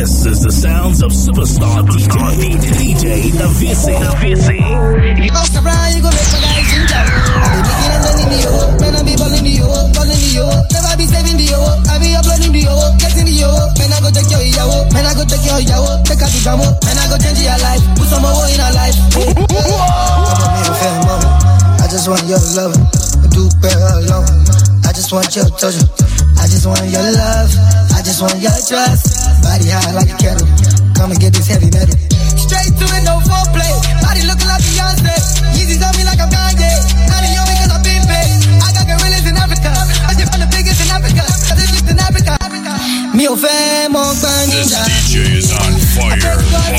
This is the sounds of superstar DJ Navisi. You go around, you go make my guys in jail. I be making them in the yo, man I be balling the yo, never be saving the yo, I be uploading the yo, getting the yo, man I go take your yawo, man I go take your yawo, take out the jamo, man I go change your life, put some more in our life. I just want your love, do better alone. I just want your touch, I just want your love, I just want your trust. Body high like a kettle, come and get this heavy metal. Straight to it, no foreplay, body looking like Beyonce. Yeezys on me like I'm Kanye, not in yo because I've been paid. I got gorillas in Africa, I just found the biggest in Africa, I just lived in Africa. Me o fẹ́ mọ gbàǹjà. This DJ is on fire,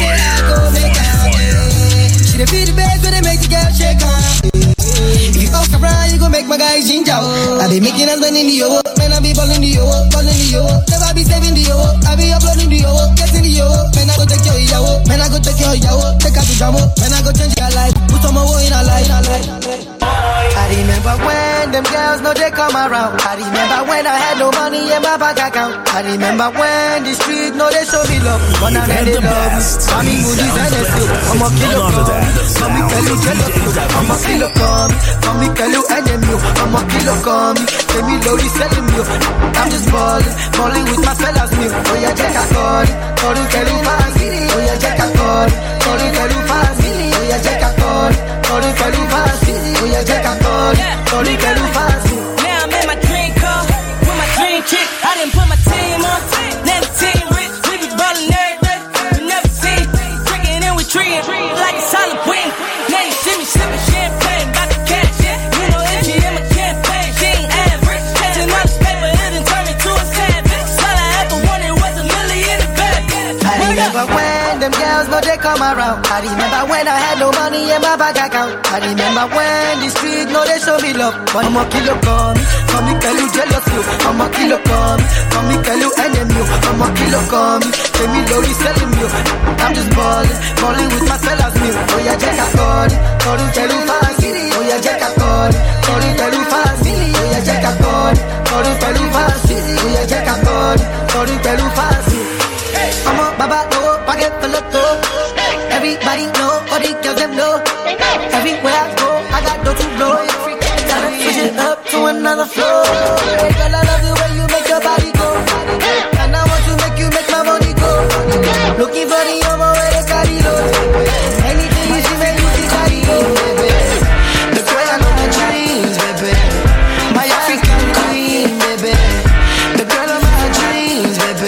fire. She the feel the bass when they make the girl shake on. If you fuck around, you gon' make my guys ginger. I be making us money in the yo, man I be balling the yo, never be saving the yo, I be uploading the yo, getting the yo, man I go take your yawo, man I go take your yawo, take out the jamo, man I go change your life, put some more in our life. I remember when them girls know they come around. I remember when I had no money in my bank account. I remember when the street know they show me love. When I had it love, mommy Moody's and it's you. I'm a kilo come, mommy Kalu jealous you. I'm a kilo come, mommy Kalu enemy. I'm a kilo come, say me lowly selling you. I'm just balling with my fellas new. Oh yeah, check a call, Kalu pass. Oh yeah, check a call, Kalu pass. Oh yeah, check a call, Kalu pass. Oh yeah, check a call, Kalu pass. Now I'm in my dream car with my dream chick. I didn't put my team on, now the team rich. We be ballin' every day, we never seen. Drinking and we treating like it's Halloween. Now you see me sipping champagne, got the cash, yeah. You know if she in my campaign, she ain't average. Catching all this paper, it done turned me to a savage. All I ever wanted was $1 million in the bag. I remember when them girls know they come around. I remember when I had no money in my bank account. I remember when the street know they show me love. But I'm a kilo come, me Kalu jealous you. I'm a kilo come, me Kalu enemy. I'm a kilo come, say me lowly selling you. I'm just balling with my fellas new. Oh yeah, check a call, Kalu pass. Oh yeah, check a call, Kalu pass. Oh yeah, check a call, Kalu pass. Oh yeah, check a call, Kalu pass. I'm a baba no, pocket full of dough. Everybody know, all the girls them know. Everywhere I go, I got dough to blow. Gotta push it up to another floor. Hey girl, I love the way you make your body go. And I want to make you make my money go. Looking for the homo where they carry low. Anything you see, man, you see carry low. The girl I know my dreams, baby. My African queen, baby. The girl of my dreams, baby.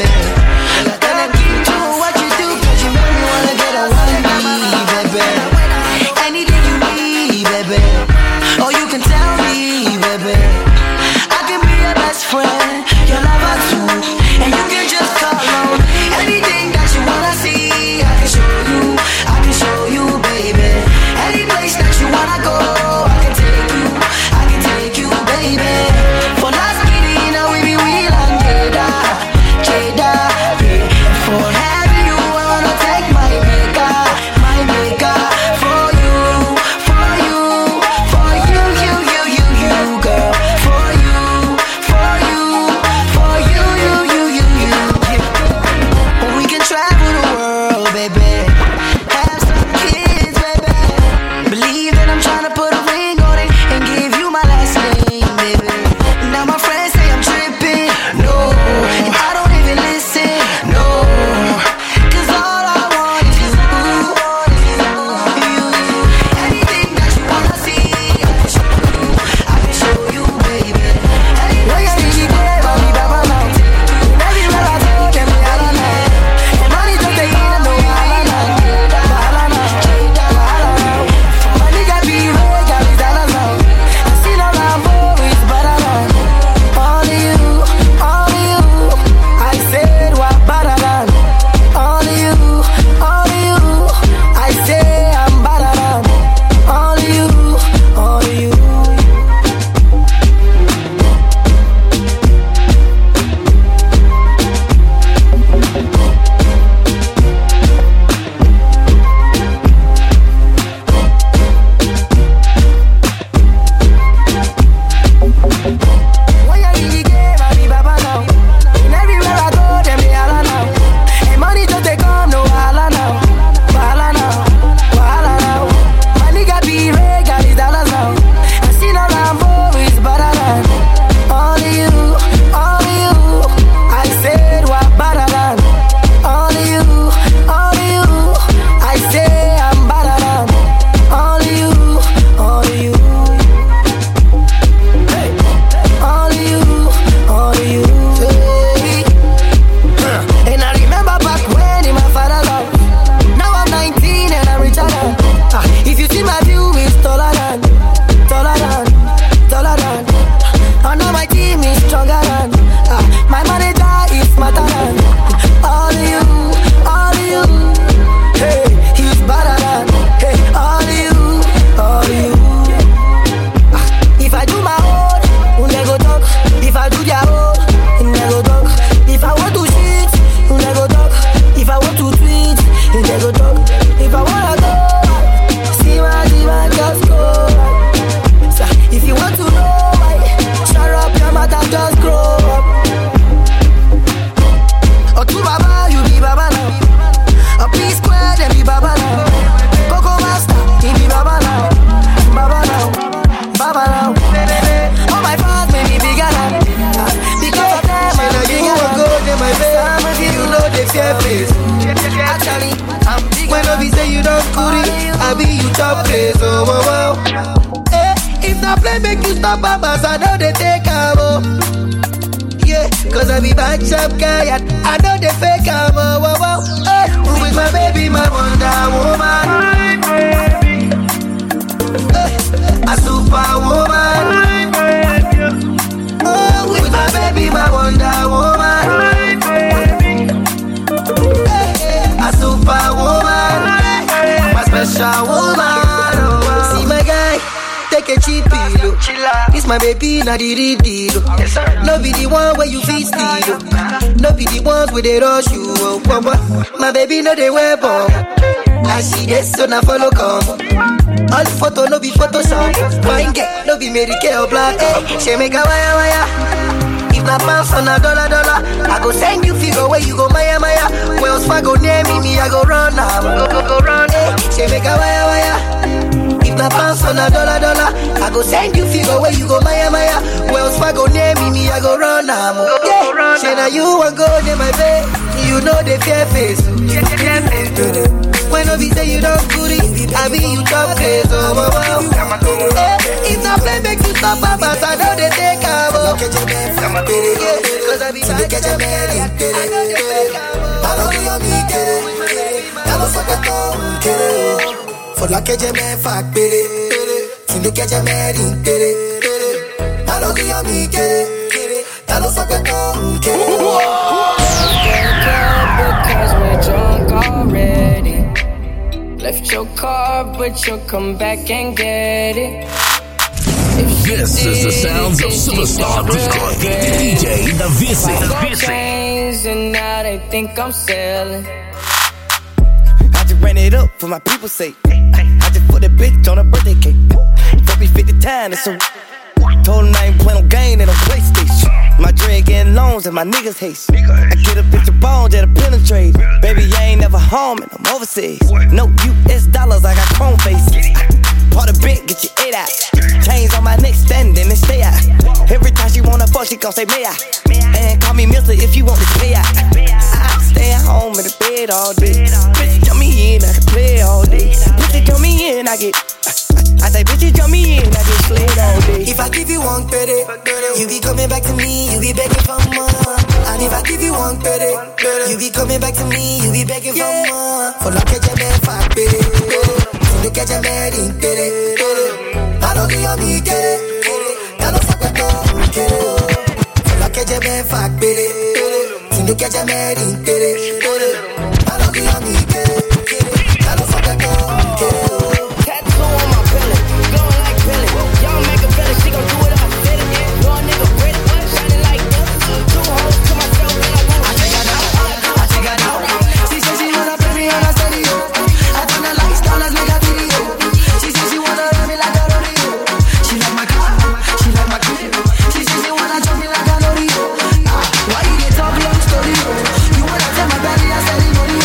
a sharp guy, and I know the fake I'm with my baby, my Wonder Woman. A superwoman. Oh, with my baby, my Wonder Woman. A superwoman. My special woman. See my guy, take a cheap pillow. This my baby, not the real deal. No be the one where you feel steal. No be the ones where they rush you. My baby, no they wear bomb. I see this, so now follow come. All photo no be Photoshop. Fine get, no be Mary Kay or Black. Hey, she make a wire. If not pounds on a dollar, I go send you figure where you go Maya. Wells Fargo near me, I go run now. Go run. Hey, she make a wire. If not pounds on a dollar, I go send you figure where you go Maya. Wells Fargo near me, I go run now. Yeah, she now you want go near my bed. You know the fear face. When I be say you don't do it, I be you top crazy. If not play make you stop, but I know they take over. Cause I be like for la que je me fa pere, si no que je me rin pere, I don't give me kere, I don't fuck with no kere. Because we're drunk already. Left your car, but you'll come back and get it. This is the sounds of superstar DJ The Visit. And now they think I'm selling. I just ran it up for my people's sake. I just put a bitch on a birthday cake. Fuck me 50 times, it's so. Told him I ain't playing no game, they don't PlayStation. My dread getting loans and my niggas haste. I get a bitch of bones that'll penetrate. Baby, I ain't never home and I'm overseas. No US dollars, I got chrome faces. Part of bit, get your 8 out. Chains on my neck, standing and stay out. Every time she wanna fuck, she gon' say, may I? And call me mister if you want this pay out. I stay at home in the bed all day. Bitch, jump me in, I can play all day. Bitch, jump me in, I get. I say, bitch, jump me in, I get slayed all day. If I give you 130, you be coming back to me, you be begging for more. And if I give you 130, you be coming back to me, you be begging for more. For la que je me fa pere, si no que je me rin pere, I don't give me kere, I don't fuck with no kere. For la que je me fa pere, si no que je me rin pere, I don't give me kere, I don't fuck with no kere. She gon' do it if I said it. Your nigga ready, shining like this. 2 hoes to myself and I won't. I take her down. She said she wanna play me on a stereo. I turn the lights down, let's make a video. She said she wanna ride me like a rodeo. She like my car, she like my crib. She said she wanna jump me like a rodeo. Why you get talk long story? You wanna tell my belly I said money.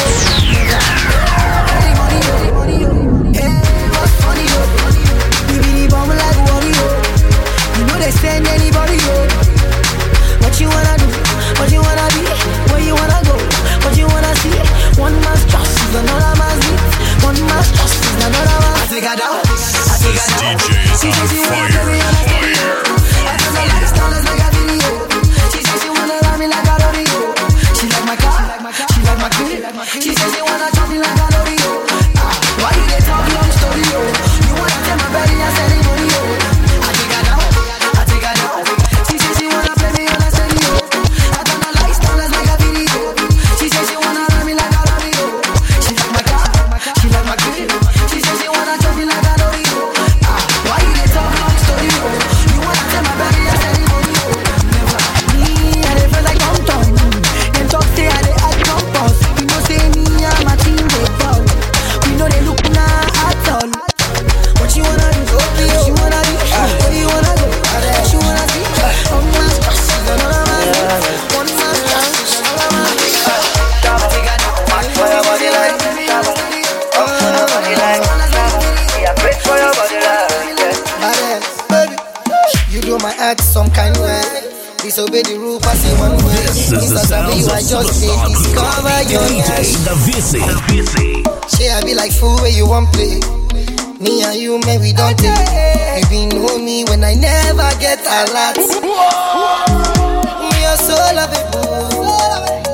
Hey, what's funny? We be the bomb like warrior. Send anybody go. What you wanna do? What you wanna be? Where you wanna go? What you wanna see? One man's trust is another man's need. One man's trust is another man's. I take her down. I take her down. She says she wanna carry on a stereo. I turn the lights down, let's make a video. She says she wanna ride me like a rodeo. She like my car, she like my crib. She says she wanna jump me like a rodeo. Why you they talk long story? You wanna tell my belly I said it money. I take her down. She said she wanna play me on a stereo. I turn the lights down, let's make a video. She said she wanna ride me like a rodeo. She like my car, she like my crib. She said she wanna jump me like a rodeo. Why you they talk long story? You wanna tell my baby I said it money. Never me, I dey feel like tom-tom. Them talk say I dey act compost. We know say me and my team dey fall. We know they look nah at all. What you wanna do? What you wanna do? Where do you wanna go? What you wanna see? One man's trust is another man's. One man's trust is another man's. For your body like, for your body like, yeah, pray for your body like. Baby, you do my act some kind of way. Disobey the rule, pass it one way. This is the sounds of superstar DJ The Visit. Say I be like fool where you want play. Me and you, man, we don't take. Maybe know me when I never get a lot. Me a soul of a boo.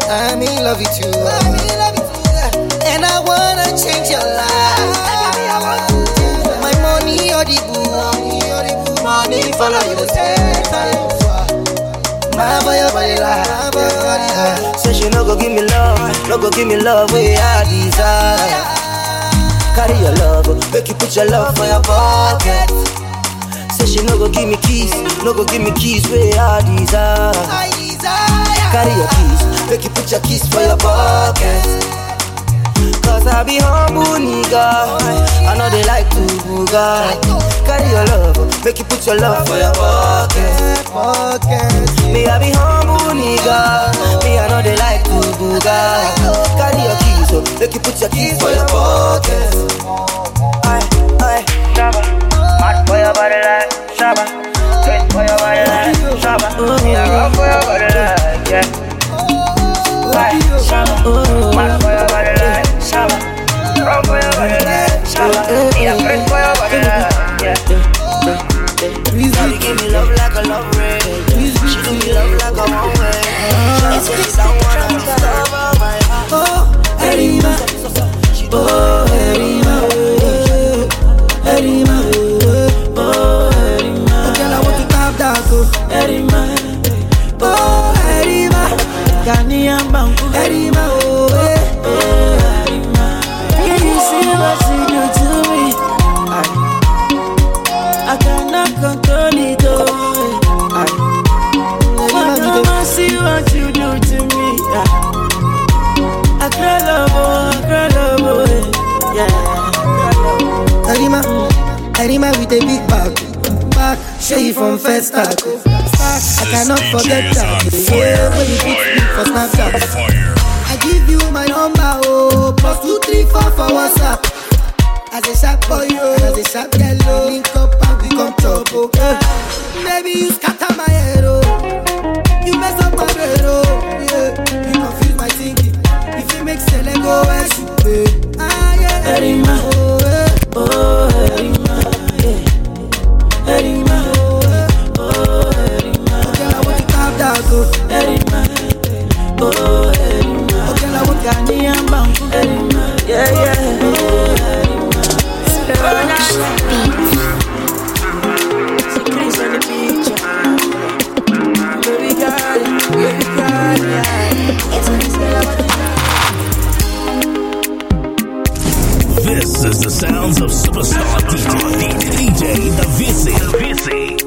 I'm in love with you. And I wanna change your life. My money or the boo. Money follow you the same. My boy, your body like. Say she no go give me love where I desire. Carry your love, make you put your love for your pocket. Say she no go give me keys where I desire. Carry your keys, make you put your keys for your pocket. Cause I be humble nigga, I know they like to booga. Carry your love, make you put your love for your pocket. Me I be humble nigga, me I know they like to booga. Carry your keys, so make you put your keys for your pocket. Aye, Shabba, mad for your body like Shabba, twist for your body like Shabba, me I run for your body like yeah. Shabba, mad for your body like Shabba, run for your body like Shabba, me I press for your body like yeah. Shawty give me love like a love ring. She do me love like a one way. Shawty say she don't wanna stop all my heart. Oh, Erima, oh Erima, Erima, oh Erima. Oh girl, I want to tap that oh Erima, oh Erima, Ghanaian Banku, Erima, oh Erima. Can you see what you do to me? I cannot control it all. I see what you do to me. I cry love, yeah. Erima with a big back, show you from first start. I cannot forget that. Yeah, when you put me for Snapchat. I give you my number, oh, +234 for WhatsApp. As a sharp boy, as a sharp girl, link up and become trouble. Maybe you scatter my head, oh. You mess up my brain, oh. Yeah. You confuse my thinking. If you make Sele go where she pay. Ah, yeah. Erima, oh, Erima, yeah. Erima, oh, Erima. Okay, I want to tap that, oh. Erima, oh, Erima. Okay, I want Ghanaian Banku. Erima, yeah, yeah. Oh, This is the sounds of superstar DJ The Visi.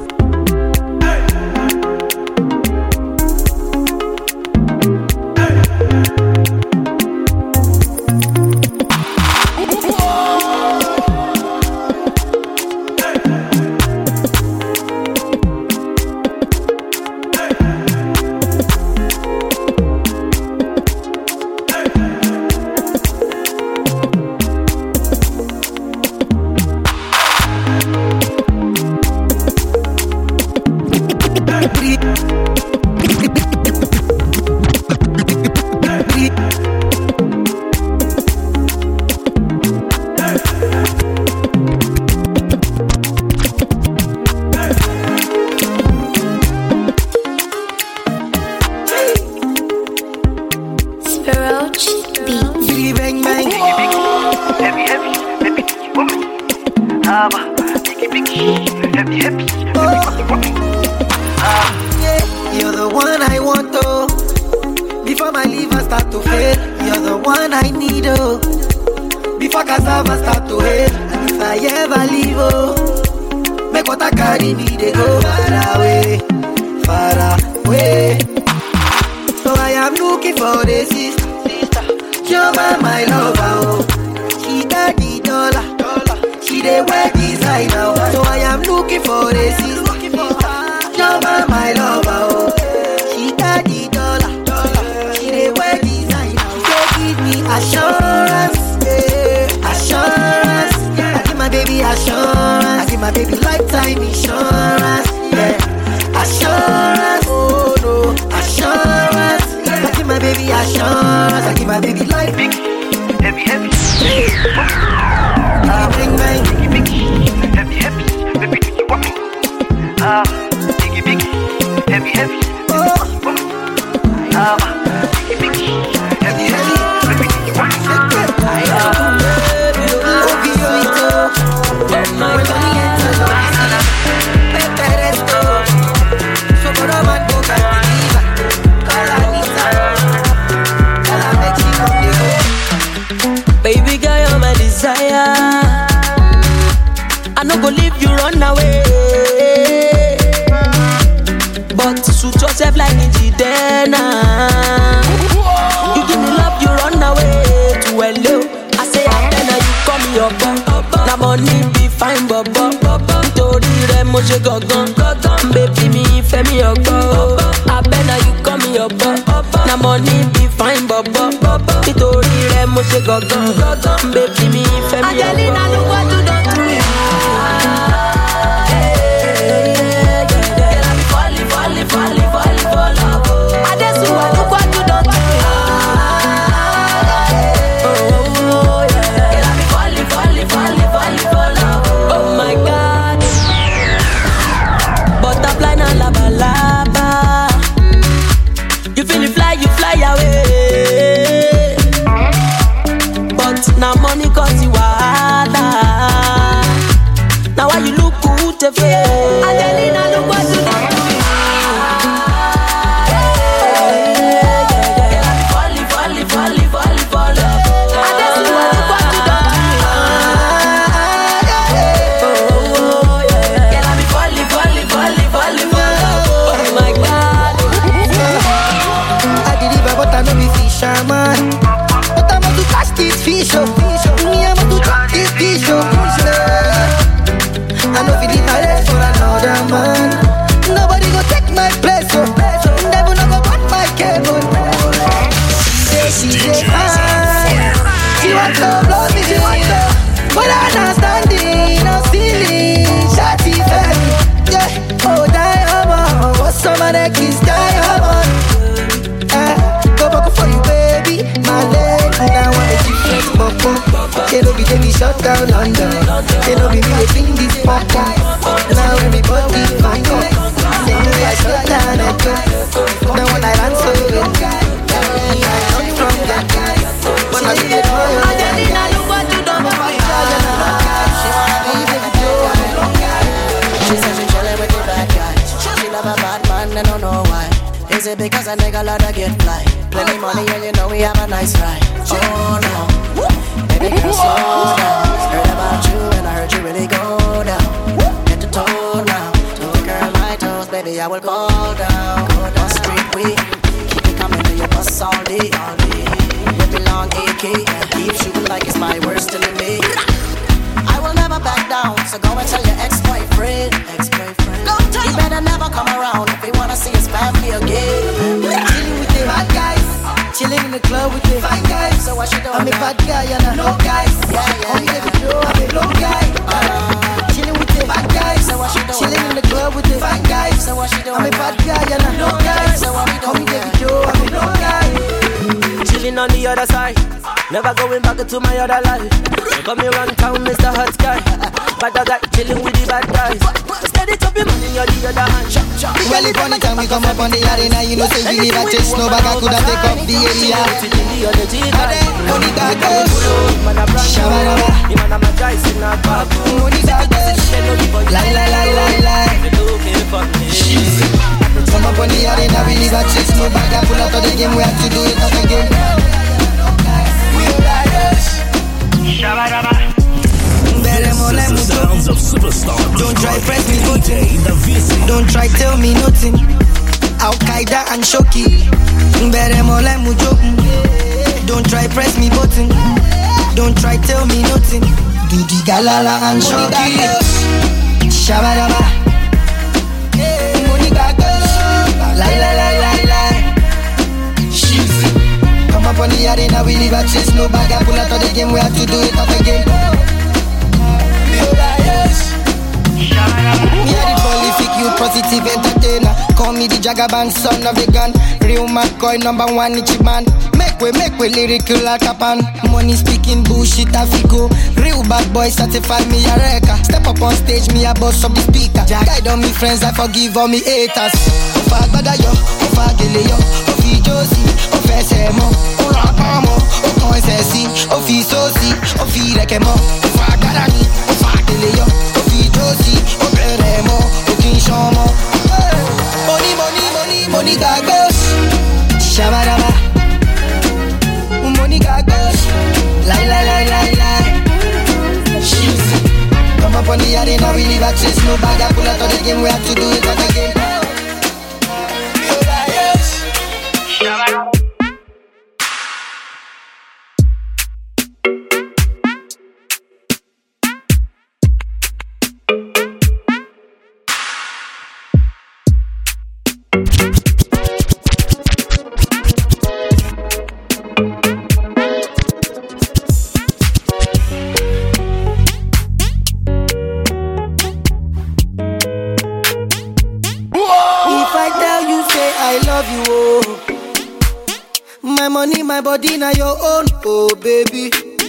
You're the one I want, oh. Before my liver start to fail, you're the one I need, oh. Before cassava start to hail, and if I ever leave, oh, make what I carry me, they go far away, far away. So I am looking for the sister, you're my lover, oh. She got the dollar, she the wear designer, oh. So I am looking for the sister, you're my lover, oh. She got the dollar, she the wear designer, oh. So give me assurance, yeah. Assurance, yeah. I give my baby assurance, I give my baby lifetime insurance, yeah. Assurance, oh no, assurance, yeah. I give my baby assurance, I give my baby life. Big, heavy, bang, bang, heavy, baby, do you want me? Biggie, heavy, oh, biggie, ṣe gangan. Baby mi ìfẹ́ mi ọgbọ́. Abẹ́ na you call me ọ̀bọ. Na money be fine bọ̀bọ̀. Nítorí rẹ̀ mo ṣe gangan. Baby mi ìfẹ́ mi ọgbọ́. Angelina look what you done to me. Girl I be falling for love. Adesuwa look what you done to me. Girl I be falling for love. Oh my God. Butterfly na laba laba. You fly away. But now money cause you wahala. Now why you look good to face? Angelina look what you done to me. Girl I be falling for love. Adesuwa look what you done to me. Girl I be falling for love. Oh my God. I deliver but I know me fisherman. But I'm out to catch this fish up. Me I'm out to catch this fish up. I know if you leave my legs for another man, nobody go take my place up. Never no go cut my cable. She say hi. She want to blow me, she want to. But I not standing, no ceiling. Shawty fell. Yeah, oh diamond. What's some of that kiss diamond? Go back for you, baby. My leg, now I make you flex, bubble. They no be shut down London. They no be me sing this pop. Now everybody find out. They know I shut down and go. Now when I run so good, I come from that. When I see it all, Angelina, look what you done for me. She said she chillin' with the bad guy. She love a bad man, I don't know why. Is it because a nigga lot to get fly? Plenty money and you know we have a nice ride. Oh no, baby girl slow down. Heard about you and I heard you really go down. Get the toe now, to a girl my toes, baby I will go down. Go down street we keep it coming to your bus all day. With the long AK, keep shooting like it's my worst enemy. I will never back down, so go and tell your ex-boyfriend. You better never come around if you wanna see his family again. chilling with the bad guys, chilling in the club with the fine guys. So what you doing? I'm a bad guy and I know guys. I'm a low guy. Chilling with the bad guys. So what you doing? Chilling in the club with the fine guys. So what you doing? I'm a bad guy and I know guys. So what we doing? I'm a low guy. Chilling on the other side, never going back to my other life. Come here and count Mr. Hot Guy. But I got chilling with the bad guys. Steady chopping money on the other hand. Well, if on the time we come up on the arena, you know say we never chase no bag. I coulda take up the area. Money got goes, shabaraba. Money got goes, lie. Come up on the arena, we never chase no bag. I pull out of the game, we have to do it again. The sounds of superstar. Don't try press me DJ The Visi. Don't try tell me nothing. Al Qaeda and Shoki. Don't try press me button. Don't try tell me nothing. Do the galala and Shoki. Shabaraba. Money got goes. Lie. Come up on the arena, we leave a chase no bag. I pull out of the game, we have to do it again. Me a the prolific, you positive entertainer. Call me the Jagabang, son of a gun. Real McCoy, #1 Ichiban. Make way lyrical like a pan. Money speaking bullshit, Afiko. Real bad boy, certified me a wrecker. Step up on stage, me a boss of the speaker. Guide on me friends, I forgive all me haters. Ofa gbada yo, ofa gele yo, ofi josi, ofese mo, orapa mo, okon esesi, ofi sosi, ofi reke mo, ofa gbada ni, ofa gele yo, ofi josi, obere mo, okin shomo. Money got goes, shabaraba. Money got goes, lie. Come up on the arena, we leave a chase no bag. I pull out of the game, we have to do it again. body now your own, oh baby.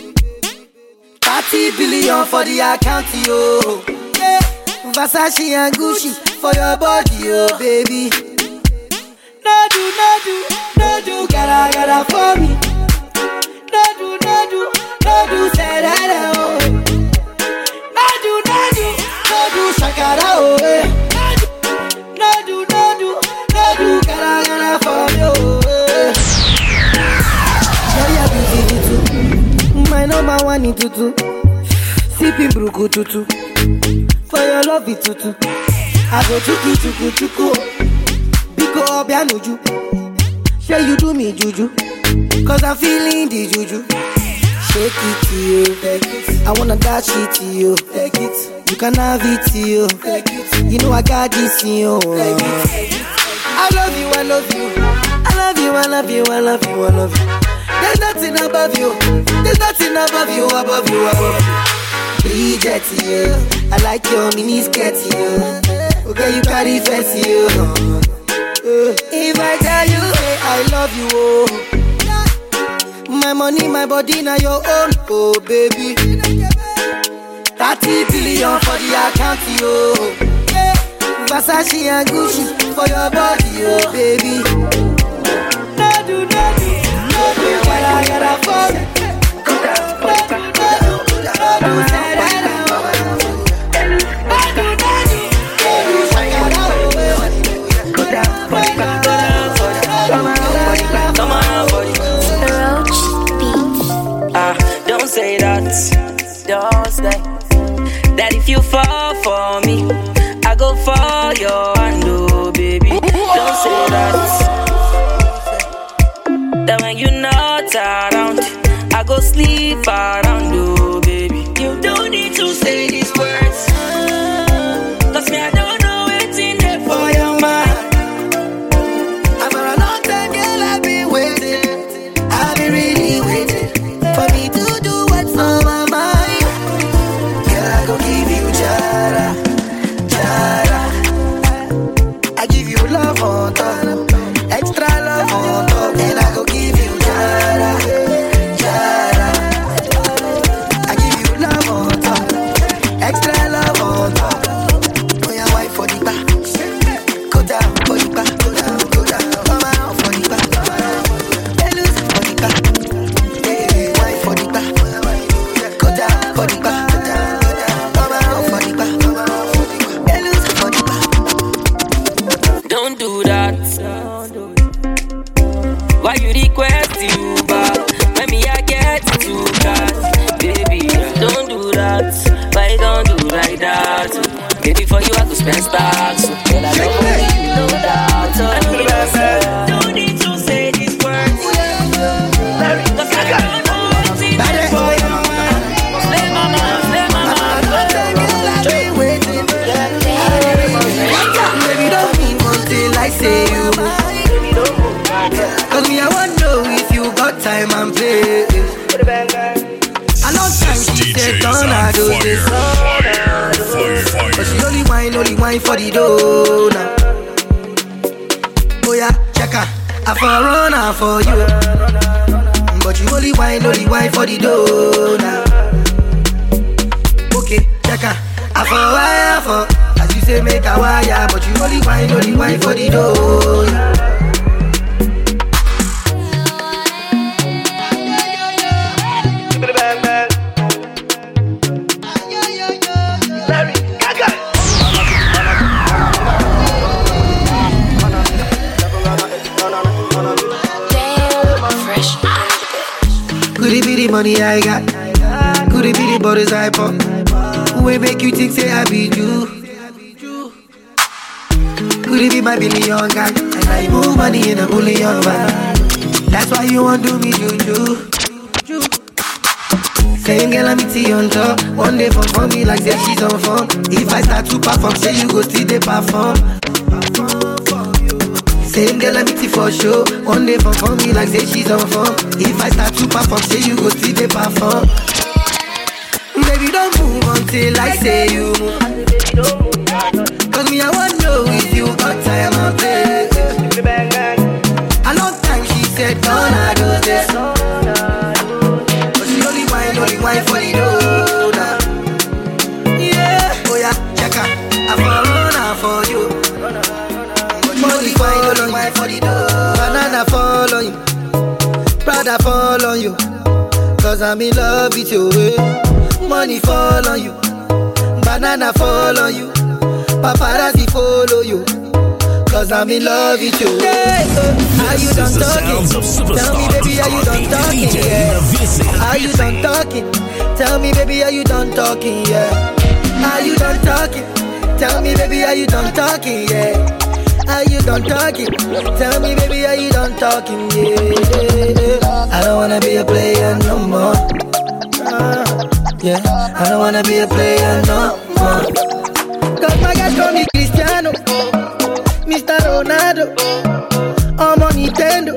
30 billion for the account, yo. Yeah. Versace and Gucci for your body, oh baby. No do, gotta for me. No do, say that, oh. No do, shakara, oh. No do, gotta for me, oh. My number one in tutu, sipping bruku tutu. For your love it tutu, I go chuku. Biko obianuju, say you do me juju, cause I'm feeling the juju. Shake it to you, take it. I wanna dash it to you, take it. You can have it to you, take it. You know I got this in you, take it. I love you. There's nothing above you. Above you. Bridget, you. I like your mini skirt, you. Okay, you carry fancy, you. If I tell you, hey, I love you, oh. My money, my body, now your own, oh baby. 30 billion for the account, yo. Versace and Gucci for your body, oh baby. No do, gotta fall. Don't say that, don't say that. If you fall for me, I go for your hand, oh baby. Don't say that. That when you're not around, I go sleep around, oh baby. You don't need to say these words, cause me I don't know what's in there for your mind. I'm a long time girl, I've been waiting. I've been really waiting for me to do what's on my mind. Girl, I go give you jara. I give you love on top, extra love on top, and I go give you jara. I give you love on top, extra love on top. Oh yeah, wife for the back, go down for the back, go down, come out for the back, lose for the back, wife for the back, go down for the back, come out for the back, lose for the back. Don't do that. Why you request you back? When me I get too fast, baby. Don't do that. Why don't do like that? Baby, for you I could spend stacks. Girl, I don't want you know that. Don't need to say these words, cause I don't know what's in it for you. Slay mama. I've been waiting. Baby, don't mean until I say you. Cause me I want to know if you got time and play. I know time she said gonna do this. But she only wine for the dough now. Oh yeah, check her, I for run out for you. But you only wine for the dough now. Okay, check her, I for wire for. As you say make a wire, but you only wine for the dough now. Could it be the money I got? Could it be the borders I pop? Who will make you think say I be you? Could it be my billion gang? And I move money in a bullion van. That's why you want to do me juju. Same girl I meet you on top. One day for me like say she's on form. If I start to perform, say you go still they perform. Same girl I meet you for sure. One day for me like say she's on form. If I start to perform, say you go still they perform. Baby don't move until I say you move. Cause me I want to know if you got time and play. A long time she said gonna do this. fall on you, cause I'm in love with you. Money fall on you, banana fall on you, paparazzi follow you, cause I'm in love with you. Are you done talking? Tell me baby, are you done talking? Yeah. Are you done talking? Tell me baby, are you done talking? Yeah. Are you done talking? Tell me baby, are you done talking? Yeah. Are you done talking? Tell me baby, are you done talking? Yeah. I don't wanna be a player no more. Yeah, I don't wanna be a player no more. Cause my guys call me Cristiano, Mr. Ronaldo, I'm on Nintendo.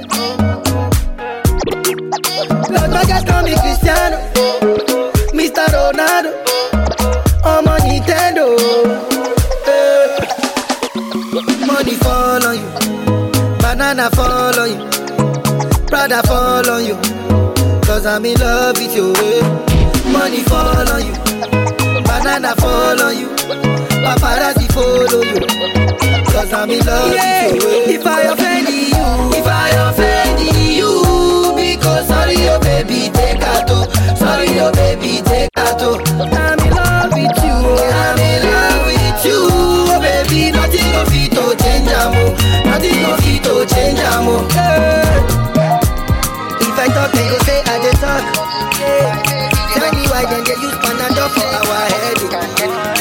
Cause my guys call me Cristiano, Mr. Ronaldo, I'm on Nintendo. Money fall on you, banana fall on you, Prada fall on you, cause I'm in love with you. Money fall on you, banana fall on you, paparazzi follow you, cause I'm in love with you. If I offend you, because sorry your baby take out, sorry your baby take out. I'm in love with you, I'm in love with you, oh baby, nothing of it to change amo, nothing of it to change amo. If I talk, they go say I dey talk. Tell me why then they use Panadol for our headache.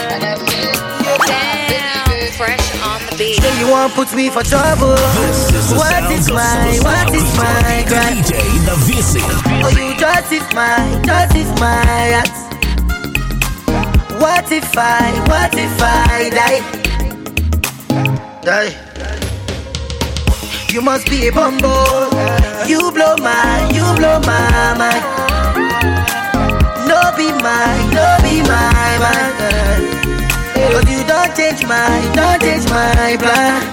Damn, fresh on the beat. Say you won't put me for trouble. What is my crime? DJ The Visi. Oh, you justify my act. What if I die? You must be a bumble. You blow my mind. No be my mind. Cause you don't change my plan.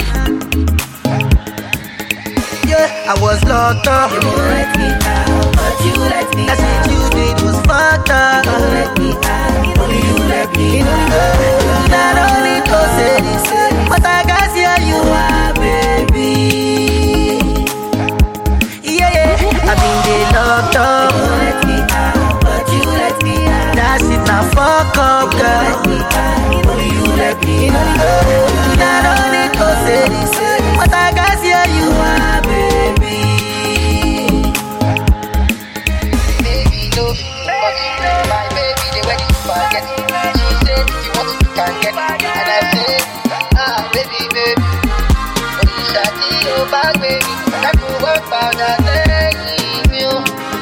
Yeah, I was locked up. You won't let me out, but you let me out. That's what you did was fucked up. You won't let me out, but you let me out. Not only to say this, but I guess here you are, baby. Yeah, I've been there locked up. You won't let me out, but you let me out. That's it, now fuck up, girl. You let me out, but you let me out. Not only to say this, but I guess here you are, baby. Baby, no, but my baby, the way you forget. She said, if you want it, you can get. And I said, baby, but you shall see your bad baby. I could work for that thing, you.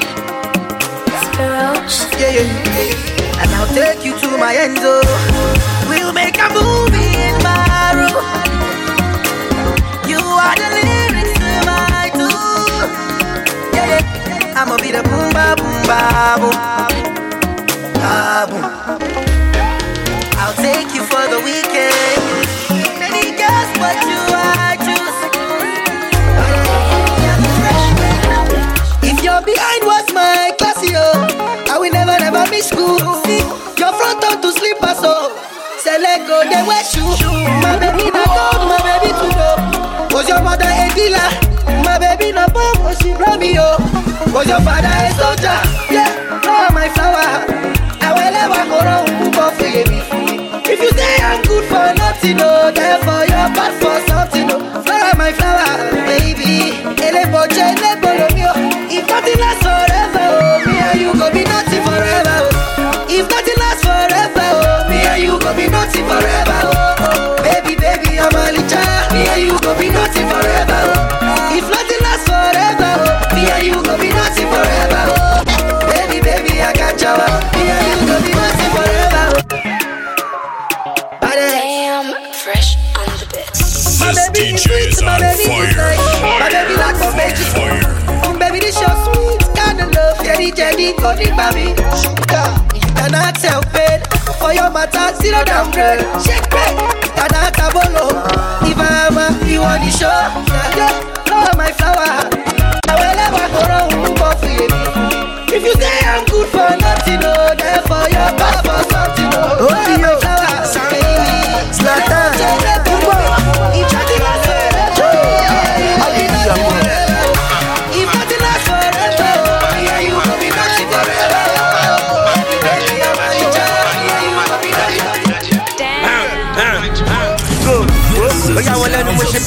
Yeah. And I'll take you to my end zone. We'll make a movie in my room. You are the lyrics to my tune. Yeah. I'ma be the boom ba boom ba boom. Ah boom. I'll take you for the weekend. Many girls, but you I choose. If your behind was my classy, I will never miss school. See, your front on to slipper so. Say let go, they wear shoe. My baby not gold, my baby too low. Was your mother a dealer? My baby not bomb, oh she brought me up. Was your father a soldier? Yeah, oh my flower. I will never go wrong, who go for you. If you say I'm good for nothing, no, therefore you're bad for something, no. Flower, my flower, baby. If nothing lasts forever, oh, me and you go be nothing forever. Oh. If nothing lasts forever, oh, me and you go be nothing forever. Oh. Baby, I'm a licha. Me and you go be nothing forever. Oh. If nothing lasts forever, oh, me and you go be nothing forever. Oh. Baby, I got you. Me and you go be nothing forever. Oh. Damn, fresh on the bit. This DJ is on fire. My baby like my baby. Fire. Baby, this your sweet kind of love. Jelly, go deep, baby. You cannot help it. For your matter, zero downgrade. Shake it, you cannot have a low. If I'm you on the show, oh my flower. I will never go wrong for you. If you say I'm good for nothing, no, therefore you're bad for something, no. Oh, my flower, baby. Slatan. If nothing lasts forever, I'll be nothing forever. If nothing lasts forever,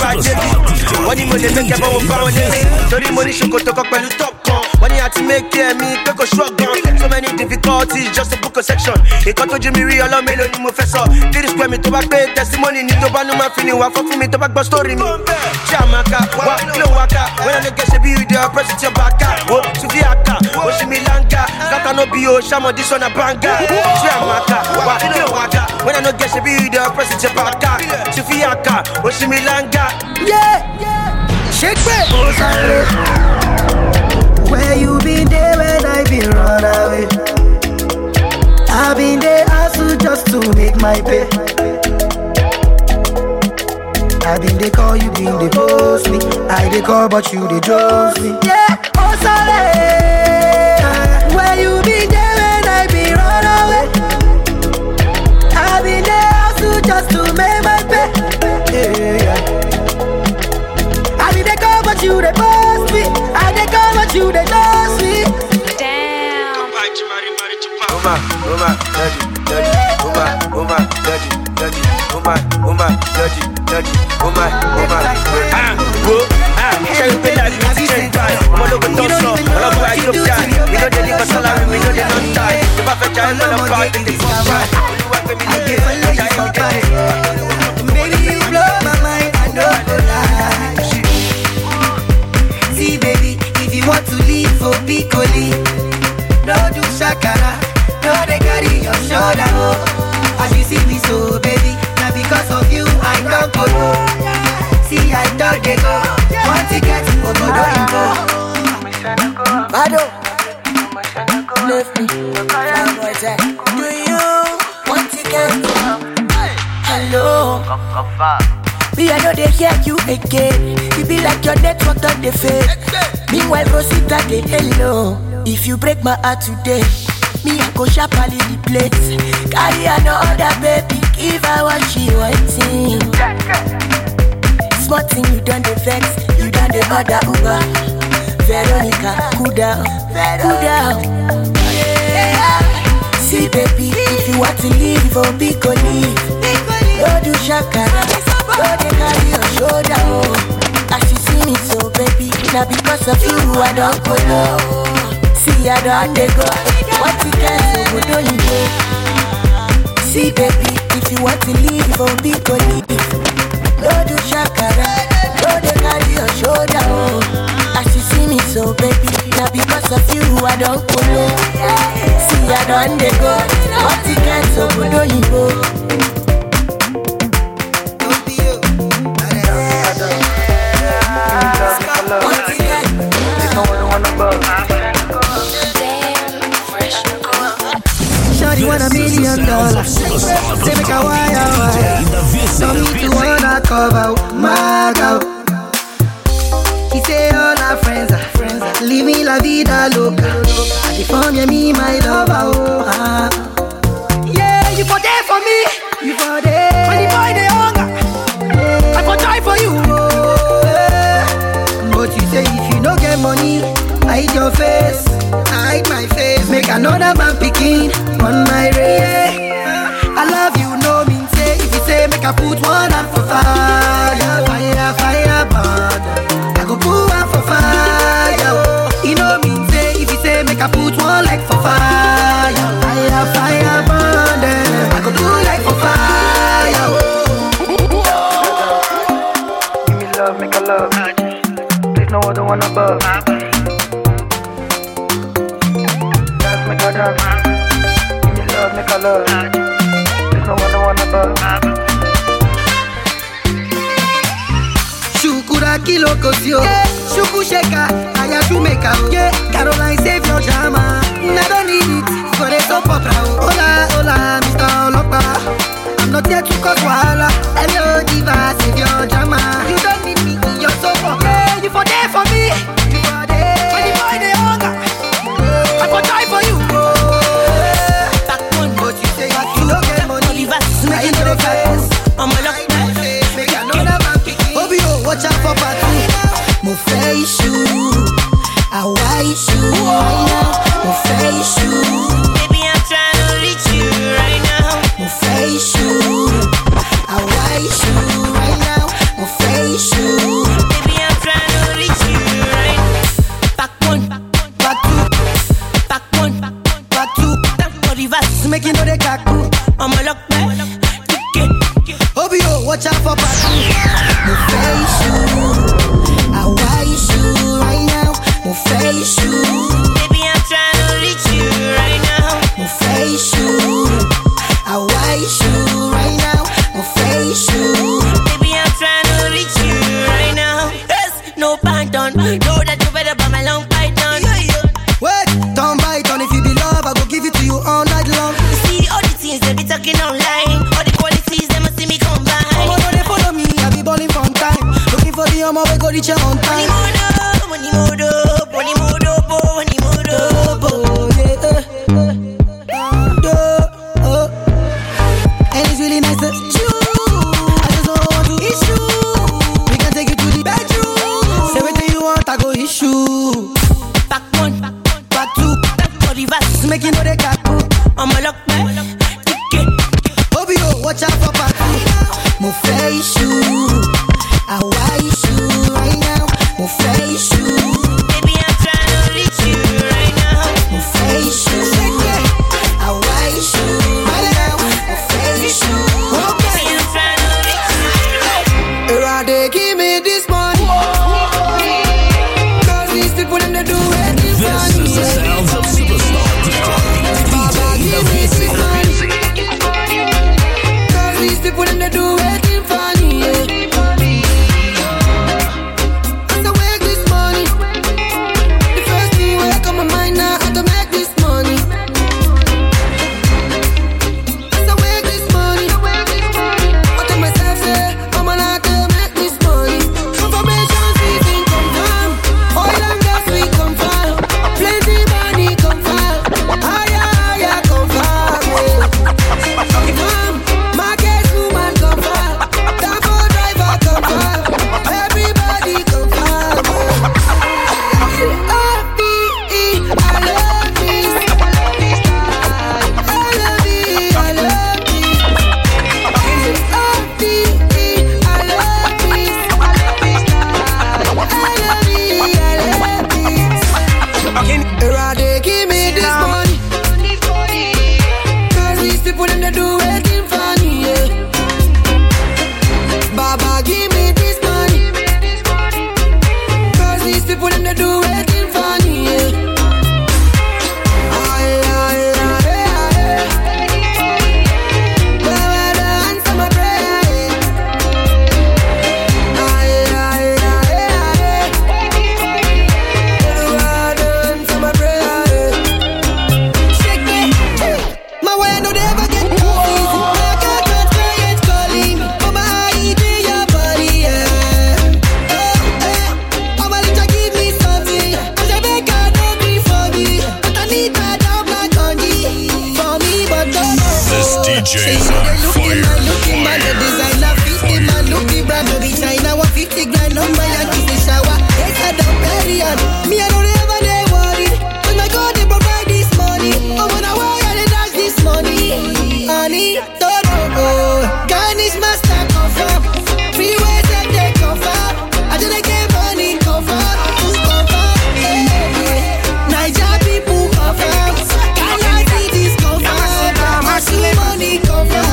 bá débi. Wọ́n ní mo lè mẹ́kẹ́ bọ́ wọ́n bá wọn lé. Torí mo ní ṣòkòtò kan pẹ̀lú top kan. Wọ́n ní àti mẹ́kẹ́ mi pé kò ṣọ́gbọ́n. So many difficulties just to book a section. Ìkan tó jí mi rí ọlọ́mẹ́lò ni mo fẹ́ sọ. 3 square mi tó bá gbé testimony ni tó bá nu máa fi ni wà fọ́ fún mi tó bá gbọ́ story mi. Ṣé àmàkà wá kílò wákà? Wọ́n yẹn lè gẹ̀ṣẹ̀ bí ìdè ọ̀pẹ́sì tí ó bá ká. Wo Sufi Aka, Oshimilanga, Kata no bio, Shamo this on a banga. Ṣé àmàkà wá kílò wákà? Wọ́n yẹn lè gẹ̀ṣẹ̀ bí ìdè ọ̀pẹ́sì tí ó bá ká. Sufi Aka, Oshimilanga. Yeah, shake it. Where you been there when I been run away? I've been there hustle just to make my pay. I been they call you, been they post me. I they call but you they trust me. Yeah, oh sorry. Where you been there when I been run away? I've been there hustle just to make my pay. Yeah. I been they call but you they post me. I they call but you they trust me. Damn. Uma, daddy, Uma, daddy, Uma, daddy, Uma, shall you pay that music and buy? I'm a local dancer, I love where you die. We know they live a salary, we know they don't die. The perfect child on the party, they come back. You work with me, they get a child. Baby, you blow my mind, I know the lie. See, baby, if you want to leave for Piccoli, no do shakara, no they carry your shoulder. As you see me so, baby, now because of you, I don't go. See, I don't they go. One ticket, Obodo Imbo. Bado, left me. Do you want ticket? Hello. Me, I know they hear you again. You be like your network on the fade. Meanwhile, Rosita, they hello. If you break my heart today, me, I go sharply the place. Carry another baby, give her what she wanting. Smart thing, you done the vex, you done the mother Uber. Veronica, cool down, cool down. Yeah. See, baby, if you want to leave, oh, be go leave. Don't do shakara, don't they carry your shoulder, oh. As you see me so, baby, now because of you, I don't go low. See, I don't they go. What you can do, don't you go? See, baby, if you want to leave, oh, be go leave. Don't do shakara, don't they carry your shoulder, oh. As you see me so, baby, now because of you, I don't go low. See, I don't they go. What you can do, don't you go? Shawty want $1 million. Say make a wire. Tell me to wanna cover my girl. He say all our friends are living la vida loca. I define me my lover. Oh, yeah, you for there for me. You for there. When the boy they hunger, I for try for you. Oh, yeah. But you say if you don't get money, hide your face. Hide my face. Make another man picking on my race. I love you, no mean say. If you say make I put one hand for fire, fire, fire, burn. I go put one for fire. You know mean say. If you say make I put one leg for fire, fire, fire, burn. I go do like for fire. Give me love, make a love. There's no other one above. Make a dance. Give me love, make a love. There's no one above. Shukura kilo kosio, shuku sheka, ayatu meka. Yeah, Caroline save your drama. Never need it for the soap opera. Hola, hola, Mr. Olopa. I'm not here to cause wahala. Hello, diva, save your drama. You don't need me in your soap opera. Yeah, you for there for me. You for there. When the boy they hunger, I for try for you. But you say you don't get money. I ain't no face. I'm a lock. Make another man pick it. Watch out for party. Mo fẹ́ iṣu, àwa iṣu. watch out for party. No face you, I wish you right now. No face you, baby, I'm trying to reach you right now. no face you, I wish you right now. No face you, Baby, I'm trying to reach you right now. Yes, no python. Know that you better buy my long python. wait, don't bite on. If you be love, I go give it to you all night long. You see all the things they be talking online. All the qualities they must see me combine. Oh, no, they follow me, I be balling from time. Looking for the we go reach on time. Money modo, money modo, money modo, Oh, yeah, and it's really nice to meet you. I just don't want to issue. We can take it to the bedroom. Say what you want, I go issue. back one, Back two, for the verse. to make you know they got cool. I'm a lock back, ticket. Obio, watch out for party. Mo face you, I wish you right now. Mo face you, Baby, I'm trying to reach you right now. mo face you, I wish you right now. Mo face you. Baby, I'm trying to reach you. They give me this money. Cause these people them they do it. This is the sounds of superstar DJ the Busy. Cause these people them they do it in funny. As I make this money, the first thing will come my mind now how to make this money. As I make this money, I tell myself say I'm gonna have to make this money. Confirmation season confirm, oil and gas we confirm, plenty money confirm, higher confirm. Confirm, market woman confirm, Dafo driver confirm, everybody confirm. R.P.E. I love this, I love it, I love this. R.P.E. I love this, they give me this money. Cause these people them they do it in funny, yeah. Baba give me this money. Cause these people them they do it in funny, yeah. Aye, aye, aye, aye. Baba answer my prayer, yeah. Aye, aye, aye, aye. Baba answer my prayer, yeah. Shake it. My way I know they ever get too easy. My God, God, client calling me. Mama, I eat in your body, yeah. Mama, little give me something. I say, make her don't be for me. But I need that down black on for me, but don't know. This DJ is on fire. Looking man, the designer, 50 man, looking brand, no be China, 150 grand on my Yankees, they shower. Yes, I don't bury on. Me, I don't ever they worry. Cause my God, they provide this money. Oh, when I worry, they dash this money. Honey, don't know. Garnish master confirm. Freeways and they confirm. I just like get money confirm. Who's confirm? Niger people confirm. Ghana cities confirm. Massive money confirm.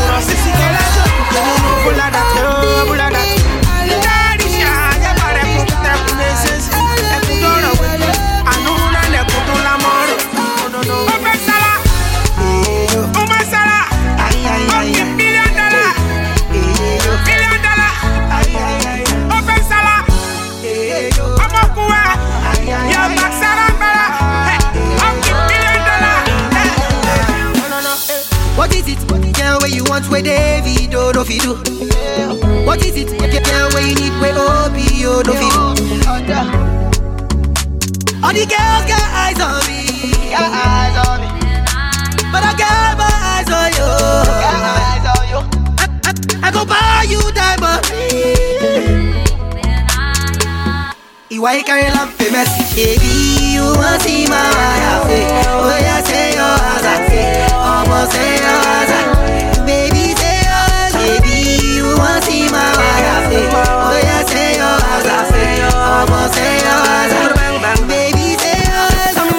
What is it? Girl, where you want where David oh no fi do? What is it? Girl, where you need where Obi oh no fi do? All the girls got eyes on me, but I got my eyes on you. I go buy you diamond. Ìwà ìkàrẹ̀ la fẹ́ mẹ́sì. Baby, you want see my wife? Oh yeah, say your answer. Almost say your answer. Baby, say your answer. Baby, you want see my wife? Oh yeah, say your answer. Almost say your answer. Baby, say your answer.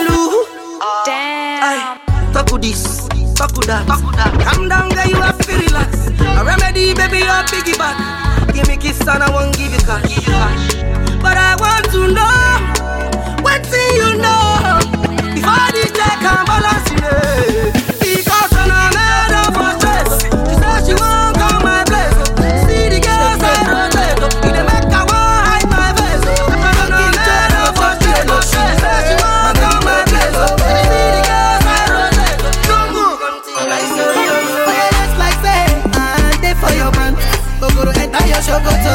Damn. Talk with this, talk with that. Calm down, girl, you have to relax. A remedy, baby, your piggyback. Give me kiss and I won't give you cash. But I want to know, what do you know? If I did take a balance, because I'm made up for stress. She said she won't come my place. See the girls I rotate. If they make her want hide my face. I'm made up for stress. She said she won't come my place. See the girls I rotate. Don't go. Oh yeah, that's like say, I'm there for your man. Go to enter your shokoto.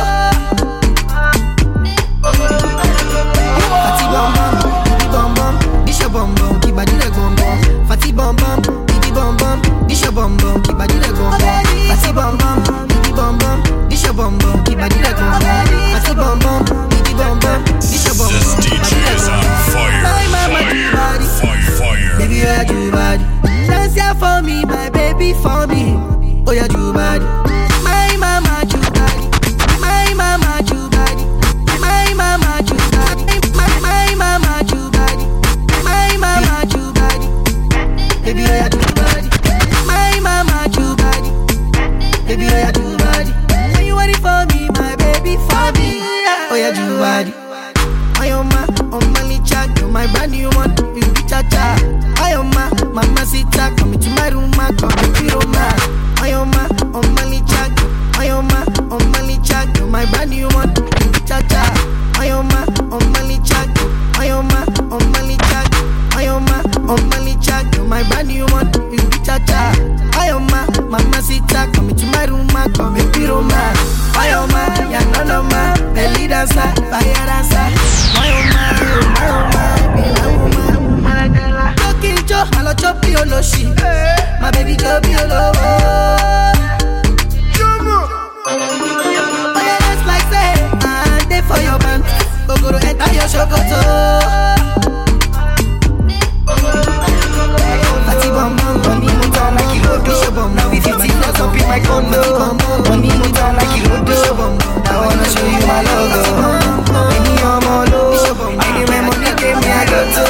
Fatty bum bum, this your bum bum, keep body like bum bum. Fatty bum bum, this your bum bum, keep body like bum bum. Fatty bum bum, this your bum bum, keep body like bum bum. Fatty bum bum, this your bum bum. This DJ is on fire. Fire. Baby, I do bad. Dance here for me, my baby for me. Oh, yeah, do bad. My mama do bad. My mama do bad. My mama do bad. My mama do bad. My mama do bad. Baby, I do bad. My mama do bad. Baby, I do bad. Are you ready for me, my baby for me? Oh, yeah, do bad. Ayoma, on my licha, you're my brand new one, you be cha-cha. Ayoma, mama sita, come into my room, come into your room. Ayoma, on my licha, Ayoma, on my licha, you're my brand new one, you be cha-cha. Ayoma, on my licha, Ayoma, on my licha, Ayoma, on my licha, you're my brand new one, you be cha-cha. Ayoma, mama sita, come into my room, come into your room. Ayoma, ya no ma, belly dancer, fire dancer. I'll chop you loshi. My baby chop you low. Oh yeah, that's like say, I'm there for your man. Go to enter your shokoto. Fatty bum bum, money move down like you do. Now we 50 plus up in my condo. Money move down like you do. I wanna show you my logo. Any low. Anywhere money came me I go to.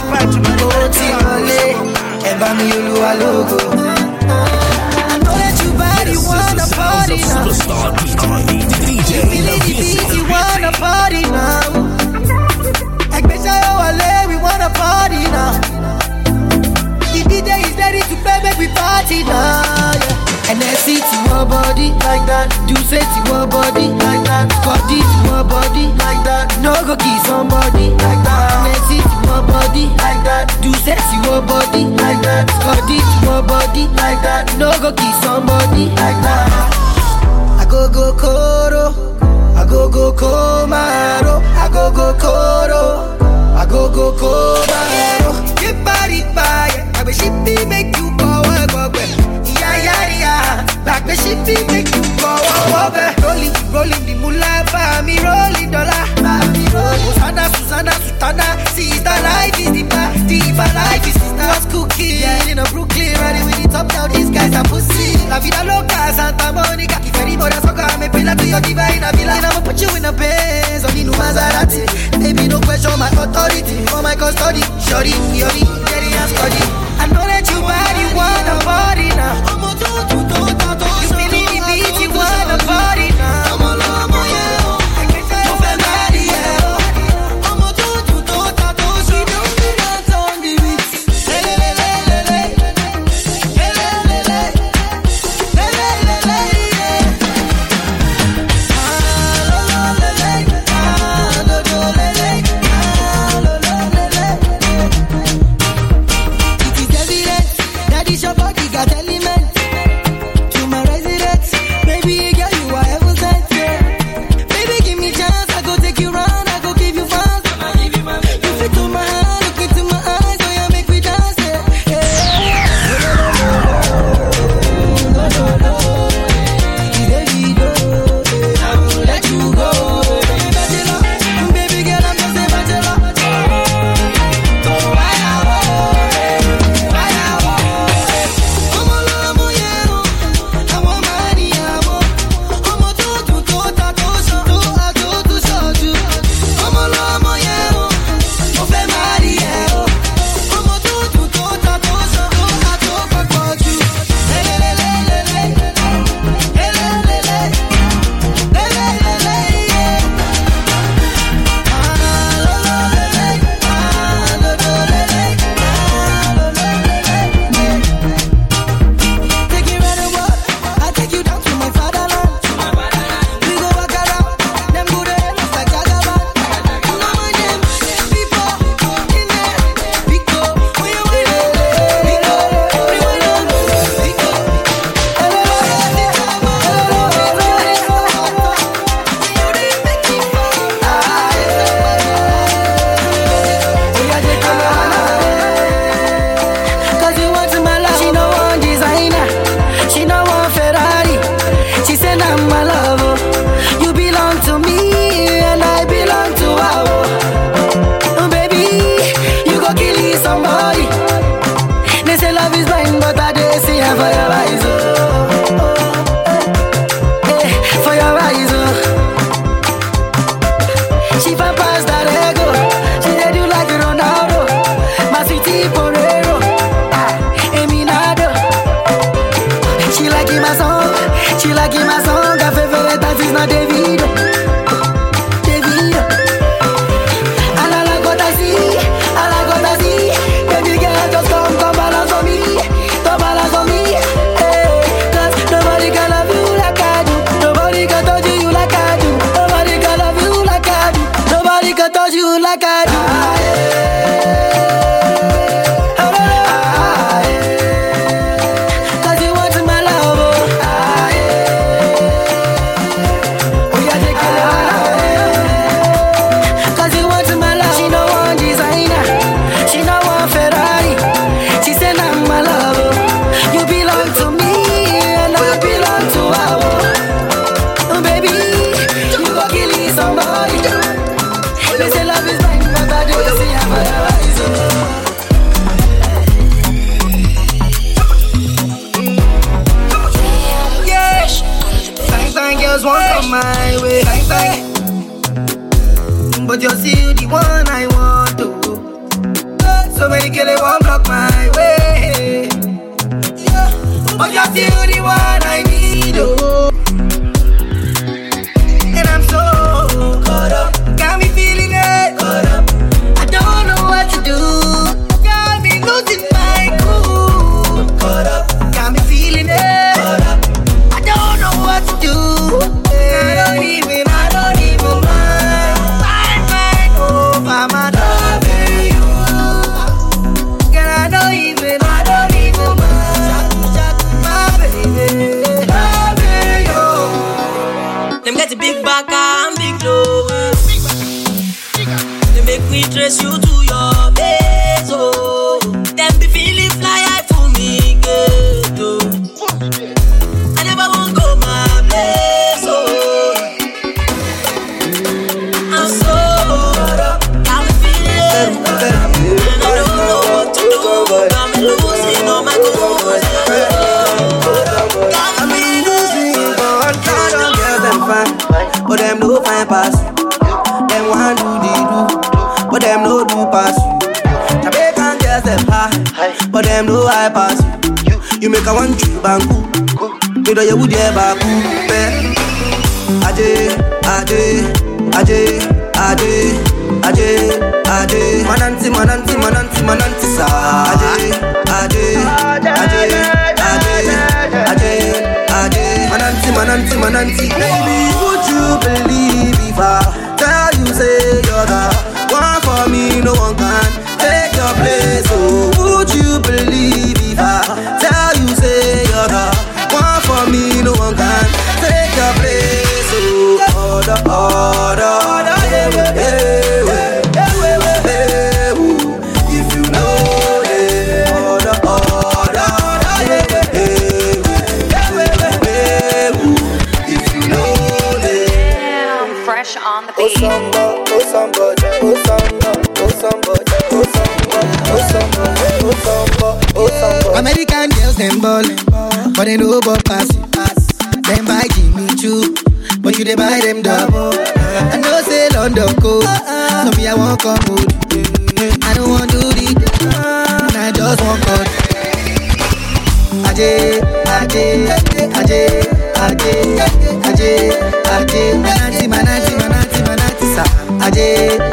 Bami Oluwa logo. I know that you body wanna party now. You feel it, you wanna party now. Like Besha Wale, we wanna party now. The DJ is ready to play, make we party now. Yeah. And I see to your body like that. Do say to your body like that. Body to your body like that. No go kiss somebody like that. And I see to your body like that. Do say to your body like that. Body to your body like that. No go kiss somebody like that. I go koro, I go komaro, I go koro, I go komaro. Get body by it, I wish it be make you go work. Yeah. Like the shit be make you go over. Rolling the moolah, me rolling dollar. Susanna, Sultana, sister life is deeper life is sister. What's cooking? Yeah, in a Brooklyn, riding with the top down. These guys are pussy. La vida loca, Santa Monica. If anybody soca, me pillar to your divine villa. And I'ma put you in a Benz, on the new Maserati. Baby, no question my authority, for my custody. Shorty, yori, daddy and study. I know that you body wanna party now. You feel the beat, you wanna party now. somebody. They say love is blind, but I did see her for your eyes. For your eyes. She fa past that ego. She did you like Ronaldo. My sweetie Porero. Eminado. She like my song. She like my song. Her favorite dance is not Davido. And I like what I see. I like what I see. Baby girl, just come balance on me. Come balance on me. Cause nobody can love you like I do. Nobody can touch you like I do. Nobody can love you like I do. Nobody can touch you like I do. Cause you want my love. Oh yeah, take it. Cause you want my love. She no want designer. She no want Ferrari. She said I'm my love. You belong to me and I belong to her. Oh baby, you go killing somebody. They say love is blind, but I do see her for your eyes. Yeah, fine girls won't come my way. Fine. But you're still the one I want to. So many girls won't block my way. But you're still the one I need. And I'm so caught up. Got me feeling it. Caught up. I don't know what to do. Got me losing my cool. Caught up. Got me feeling it. Caught up. I don't know what to do. I don't even mind. Oh, I'm loving you. Girl, I don't even mind. My baby, loving you. Them get a big back and big nose. They make me trace you to your base, oh. Them be feeling fly high for me, good, oh. I never won't go my place, oh. I'm so got me feeling, and I don't know what to do. Got me losing all my cool. Got me losing. But them no fine pass you. Them want do the do, but them no do pass you. Jamaican girls them high, but them no high pass you. You make a one trip bangu, you know you would ever go. Ade, mananti sa. Ade, mananti. Baby, would you believe if I tell you say you're the one for me, no one can take your place. Oh, would you believe if I tell you say you're the one for me, no one can take your place. Oh, order, if you know it, order, if you know it. Damn, fresh on the beat. American girls them ballin', but they know about pass it. Them buy Jimmy Choo, but you they buy them double. I know say London cold, so me I won't come mood. I don't want to do the, I just want cut. Aje, manati sa. Aje,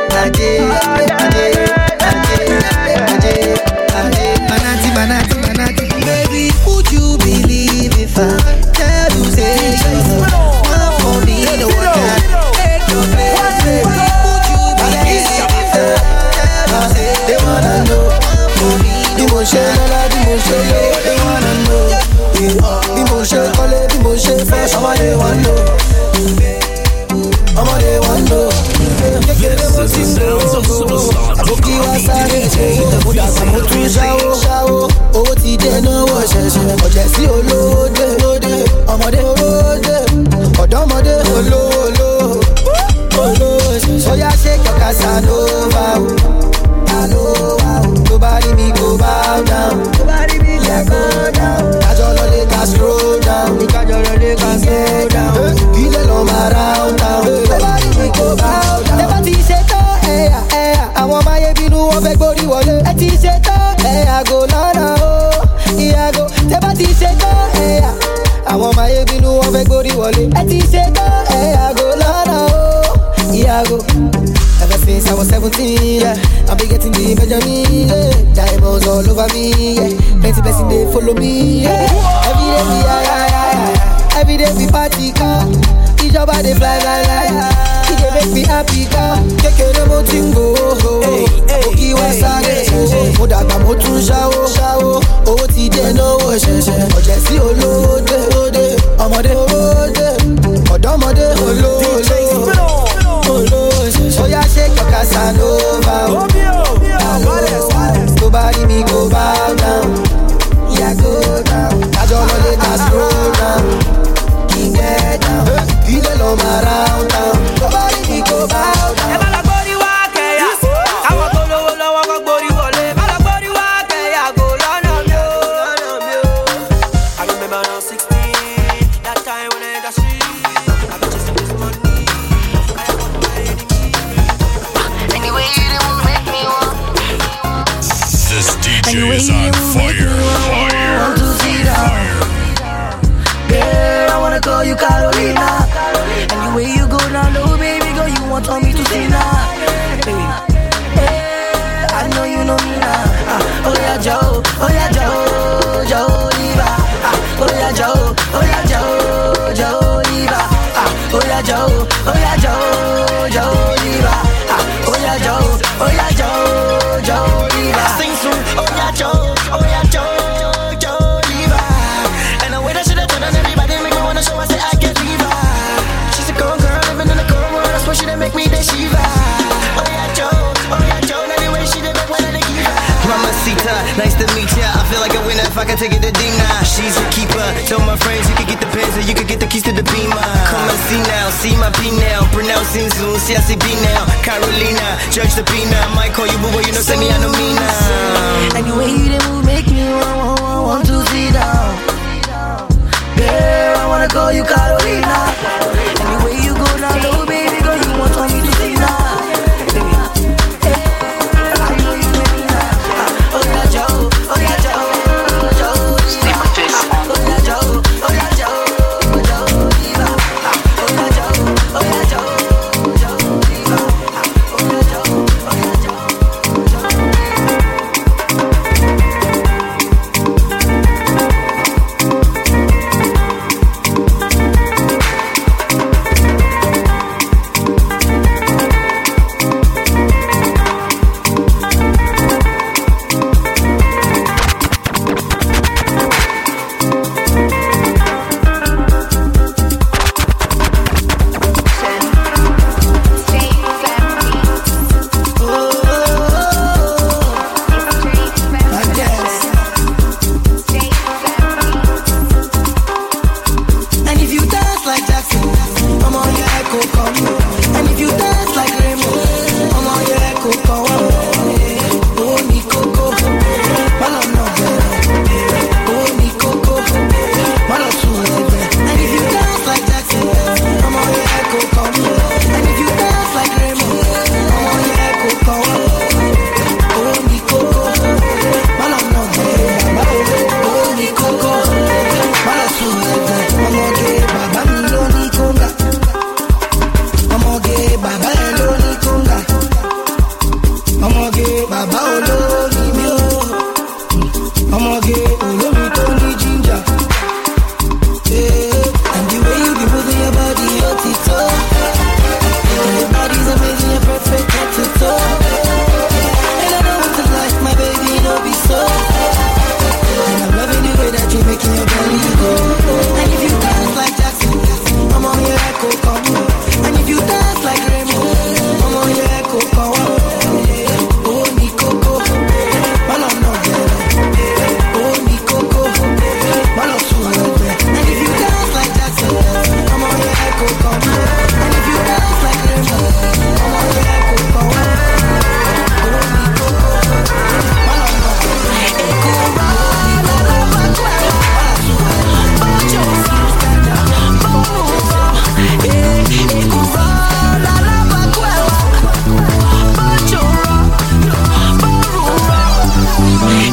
manati. Baby, would you believe if I tell you say you're one for me, no one can take your place? Would you believe if I tell you say they wanna know one for me, no one can? They wanna know. The motion, call it the motion first. I'm they want know. This is the sounds of Superstar Casanova, nobody bow down. Nobody be like go down. I just know they can scroll down. We can just know they can slow down. Kill them all around town. Nobody be go bow down. Never see say to, I want my baby no one beg body wale. I see say to, I go lana oh, I go. Never see say to, I want my baby no one beg body wale. I see say to, I go lana oh, I go. Ever since I was 17, yeah, I've been getting the Benjamin, yeah. Diamonds all over me, yeah. Plenty blessing they follow me, yeah. Every day we every day we party, car. Each your body fly, it dey make me happy, car. Take care of my tingo, Oki wasage, mo dàgbà mo tún ṣáwó, owó ti dé náwó ṣẹ̀ṣẹ̀. Ọ̀jẹ̀ sí olóde, ọmọdé olóde, ọ̀dọ́mọdé olóde. Oh yeah, shake your Casanova. Nobody me go bow down. Yeah, go down. I don't know let us roll down. King get down. Feel the love around town. Nobody me go bow down. I remember I was 16. That time when I hit the street, I was just this money. This DJ is on fire. Yeah, I wanna call you Carolina. Anyway you go down low, baby girl, you want me to see now. Hey, I know you know me now. Oh yeah, Joe, Diva. Oh yeah, Joe, Diva. Oh yeah, Joe, Diva. Oh yeah, Joe, Diva. Sing soon, oh yeah, Joe, Diva. And the way that shit I done on everybody make me wanna show I say I get Diva. She's a cold girl living in the cold world, that's why she done make me the Shiva. Oh yeah, Joe, anyway she did make one of the Kiva. Mamacita, nice to meet ya. I feel like a winner if I can take it to D9. She's a keeper. Tell my friends you could get the pens or you could get the keys to the Beamer. Come and see now, see my P now. Pronouncing soon, see I say B now. Carolina, judge the P now. Might call you boo, but you know, say me, I know me now. Anyway, you didn't make me want to sit down. Yeah, I wanna call you Carolina. Anyway, you go down low, baby girl, you want me to sit down.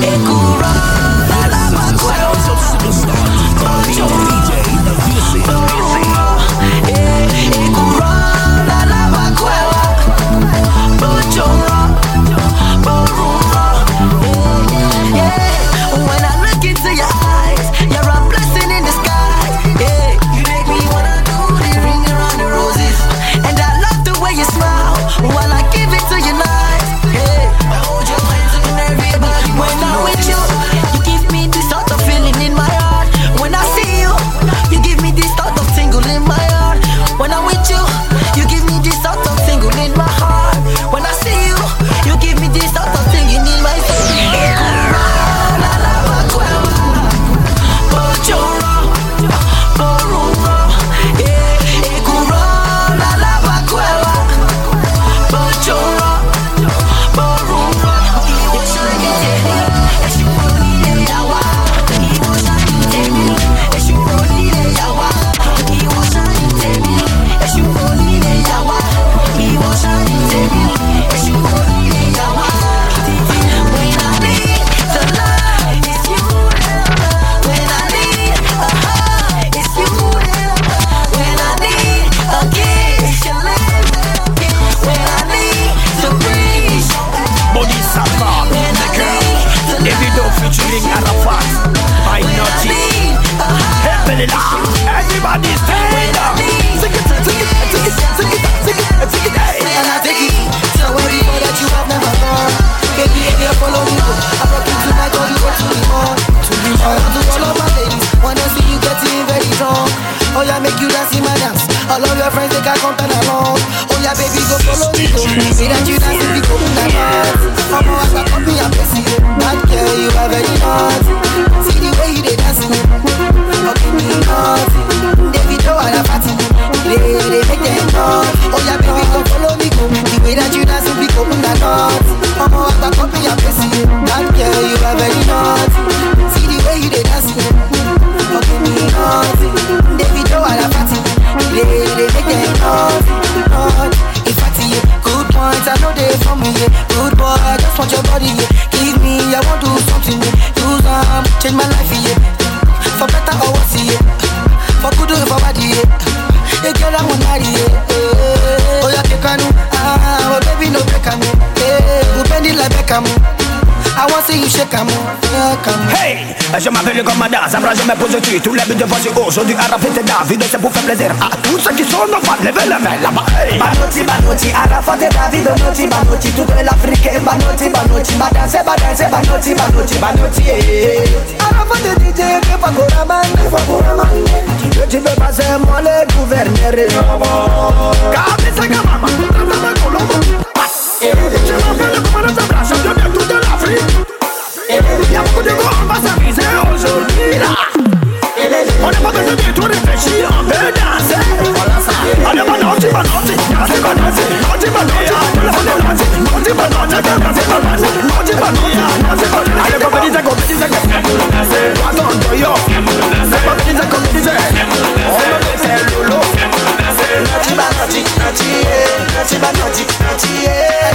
Je m'appelle comme Madame, ça me jamais pose dessus. Tous les buts de voici aujourd'hui, Arafat et David, c'est pour faire plaisir à tous ceux qui sont nos fans. Levez les mains là-bas. Banoti, Banoti, Arafat et David, Banoti, Banoti, toute l'Afrique, Banoti, Banoti, Madame, c'est Banoti, Banoti, Banoti. Arafat et DJ, Fakouraman. Tu veux passer, moi le gouverneur. Kabisa Kamama, Tama Colombo. Je m'appelle comme Madame, champion de toute l'Afrique. Y'a beaucoup de gros, on va s'amuser aujourd'hui là. On n'est pas besoin de tout réfléchir, on veut danser. Allez, Banoti, Banoti, danser, Banoti, Banoti, Banoti, Banoti, Banoti, Banoti. Allez, compétition, attends, yo. Compétition. On me fait c'est lolo. Nati, Banoti, Nati, Banoti, Nati.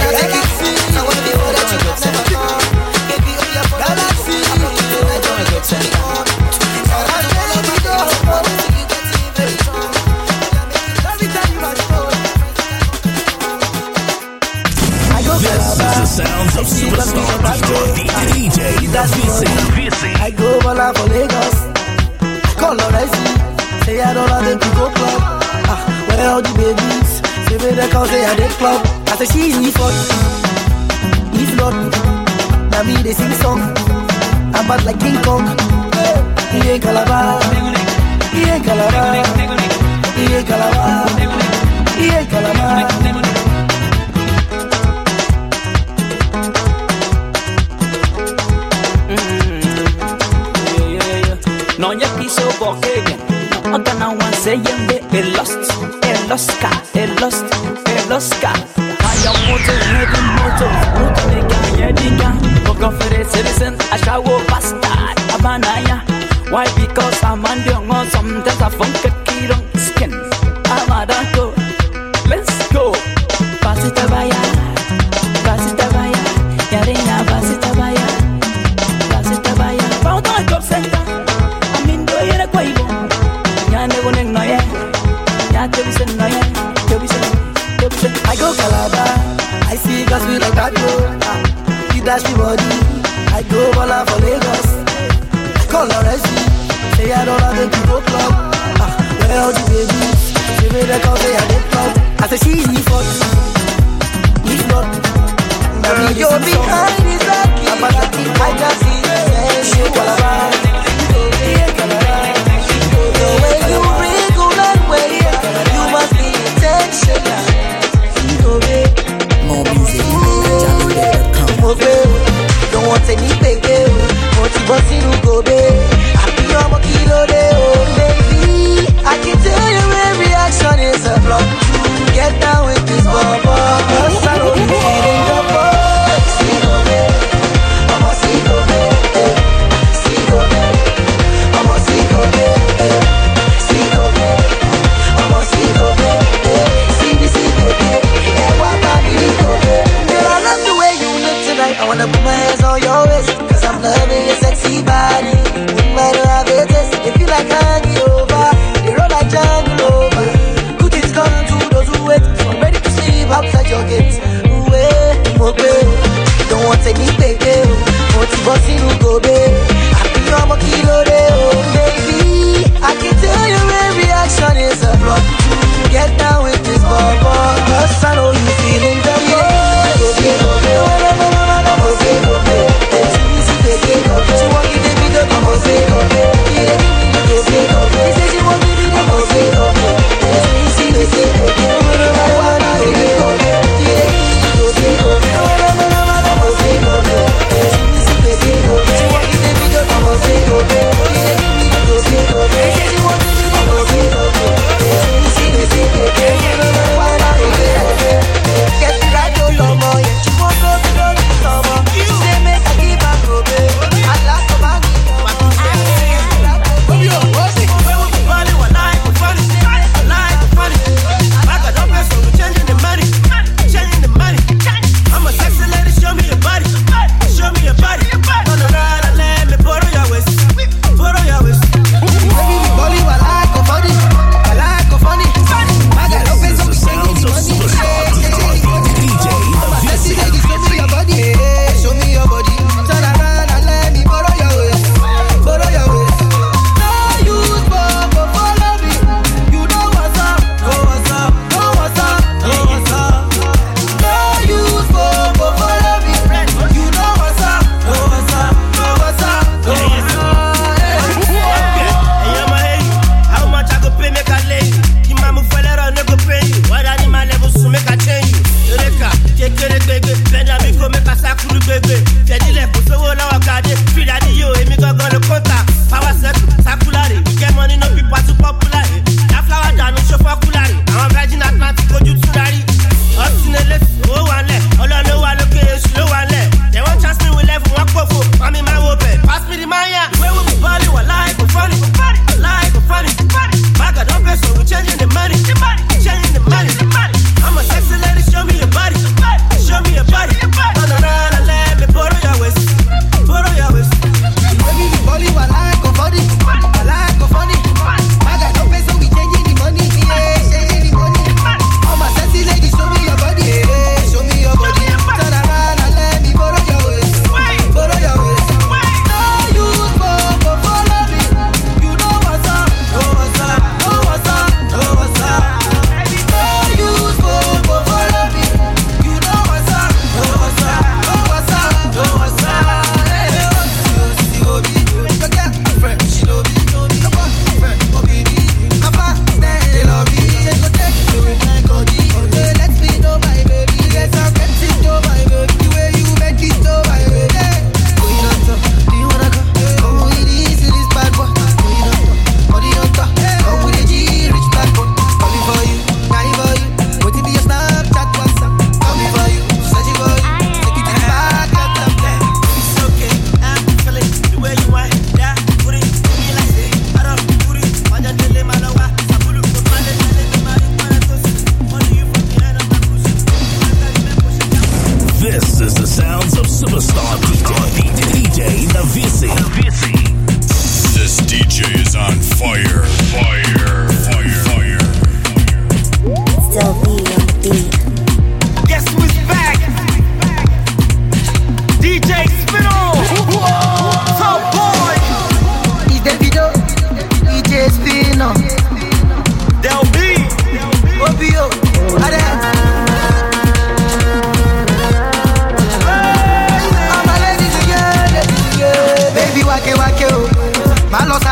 Sounds of superstar DJ Davisi. I go bala for Lagos. Color I see. Say I don't have the go club. Where all the babies? Say me they call say I did club. I say she is for if not, now me they sing song. I'm bad like King Kong. He ain't Calabar. He ain't Calabar. He ain't Calabar. He ain't Calabar. No ya quiso porque no gana one say it lost ka haya moto heavy moto nigga Go for the citizen I shall go bastard abanaya. Why? Because I'm on the on sometimes I funk a kid on skin. I'm a danko. Let's go. Basita baya Yarina basita baya classy body. I go baller for Lagos. I call her SC. Say I don't have a people club. Where all the babies? She made a call, say I did club. I say she's me for you. If not, maybe you're behind is lucky. I can see you around. The way you wriggle and wave, you must be intentional. More music, don't want any baby, want to bust in go baby. I be on my kilo day, oh baby. I can tell your every reaction is a block. Get down with this bubble, cause I don't be feeling your boy. See go baby, I'm a see go baby, see go baby, I'm a see go baby, see go baby, I'm a see go baby, see this is baby, yeah, what about me go baby? Girl, I love the way you look tonight. I wanna put my hands on your waist, cause I'm loving your sexy body. Wouldn't mind to have a taste. If you like hanging over, you roll like jungle over. Good things come to those who wait. So I'm ready to sleep outside your gates. Don't want any baby, want to bust in go baby. I be on my kilo day, oh baby. I can tell your every reaction is a block. Get down with this bubble, cause I know you feeling the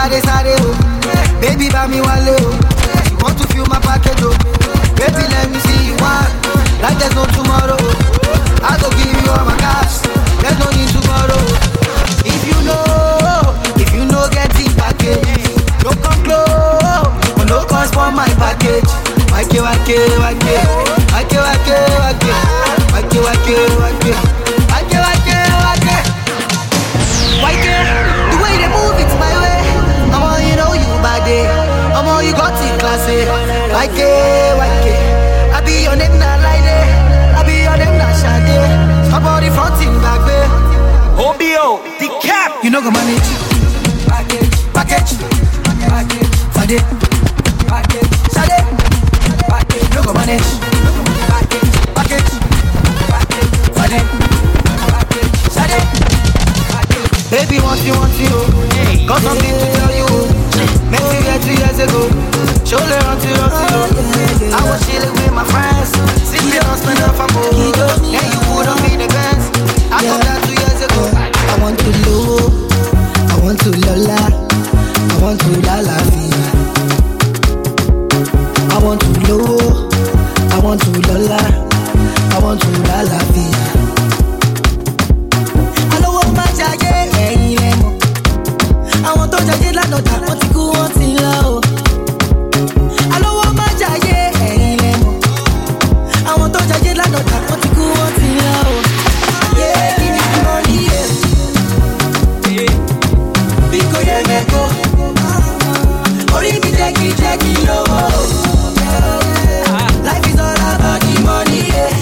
sare, oh. Baby, buy me wale, oh. You want to feel my package, oh. Baby, let me see you one. Like there's no tomorrow. I go give you all my cash. There's no need tomorrow. If you know get the package, don't come close. No cost for my package. Wake. The way they move it's my way. I'm all you know you body. I'm all you got in class. Wake. I be your name na line. I be your name na shade. Stop all the fronting back there. OBO, the cap. You know go manage. Package. Fade. Shade. No go manage. Package. Fade. Shade. Baby want you. Got something to tell you. Met you here 3 years ago. Shoulder on you. I was chilling with my friends. Sitting on spend up a move. Yeah, you wouldn't be the best. I come down 2 years ago. I want to low. I want to lola. I want to la la vida. I want to low. I want to lola. I want to la la vida. I know what my jacket ain't. I want to jacket la nota. I want to go on till low. I know what my jacket ain't. I want to jacket la nota. I want to go on till low. Yeah, give me the money, yeah. Because yeah, me go. Only me take it low. Life is all about the money, yeah.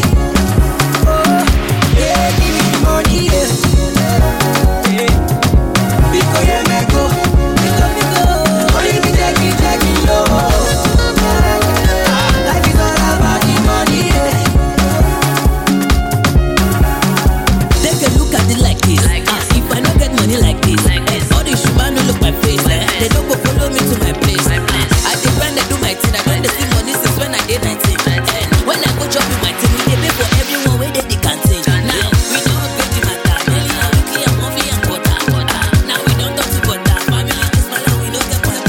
Yeah, give me the money, yeah. Because yeah, me go. Only me take it low. Life is all about the money, yeah. Take a look at it like this. If I don't get money like this, all the shuba no look my face. They don't go follow me to my place. I dey grind, I do my thing. I grind the see money since when I did 19. When I go chop with my team, we dey pay for everyone where they the canteen. Now we don't get the matter. Daily and weekly and monthly and quarter. Now we don't talk to butter. Family is small and we don't get money.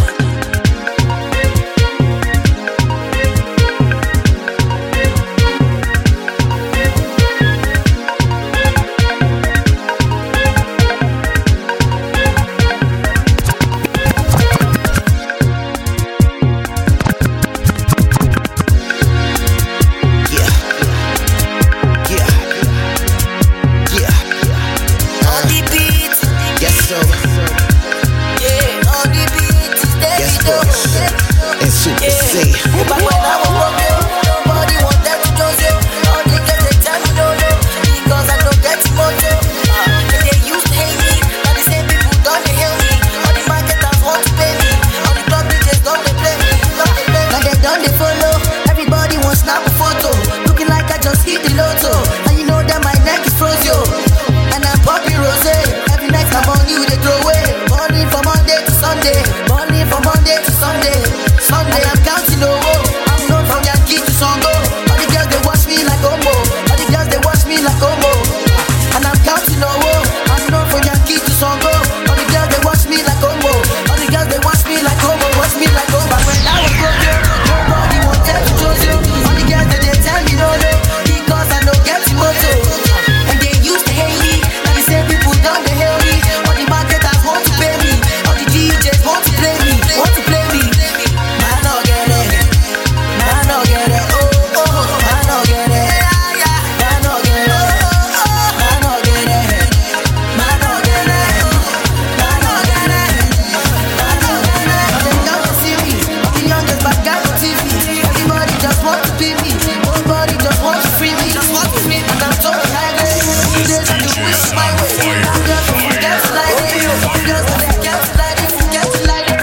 On the beat, Yes, sir. yeah, on the beat, Yes, Davido. And Super C. Back when I was broke, nobody wanted to trust you. All the girls they tell me no, because I don't get mojo. And they used to hate me, now the same people don't they hate me. All the marketers want to pay me, all the club DJs don't they play me. Now they don't they follow, everybody wants snap a photo, looking like I just hit the lotto. And you know that my neck is frozen, and I'm popping rosé. Every night I'm on you, they throw away. Money from Monday to Sunday, money from Monday to Sunday. And I'm counting over. I'm known from Yankee to Songo. All the girls they watch me like Omo. All the girls they watch me like Omo. And I'm counting over. I'm known from Yankee to Songo. All the girls they watch me like Omo. All the girls they watch me like Omo. Watch me like Omo. But when I was broke, nobody wanted to choose you. All the girls they tell me no, because I don't get moto. And they used to hate me. Now the same people don't they hate me. All the marketers want to pay me. All the DJs want to play me. Want to play me. Man, no get it. Man, no get it. Oh, man, no get it. Man, no get it. Man, no get it. Man, no get it. Man, no get it. Man, no get it. Now they don't see me. I'm the youngest back guy on TV. Everybody just want to be me. Nobody just wants to free me. Just want to free me. And I'm so tired. There's a new wish my way. I'm just a forget to like it. I'm just a forget to like it. Forget to like it.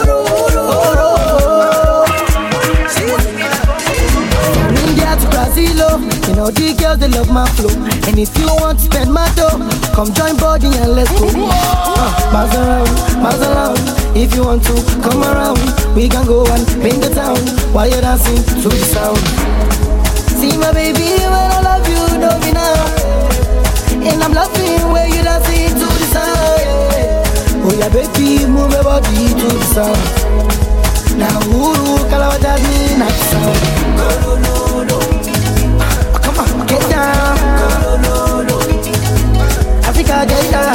From India to Brazil, you know the girls they love my flow. And if you want to spend my dough, come join body and let's go. Bounce around. If you want to come around, we can go and paint the town while you're dancing to the sound. See my baby, when I love you, don't be now. And I'm loving where you dancing to the sound. Oh yeah, baby, move your body to the sound. Now, Uru, Kalawaja, me, not sound. Come on, get down. Africa, get down.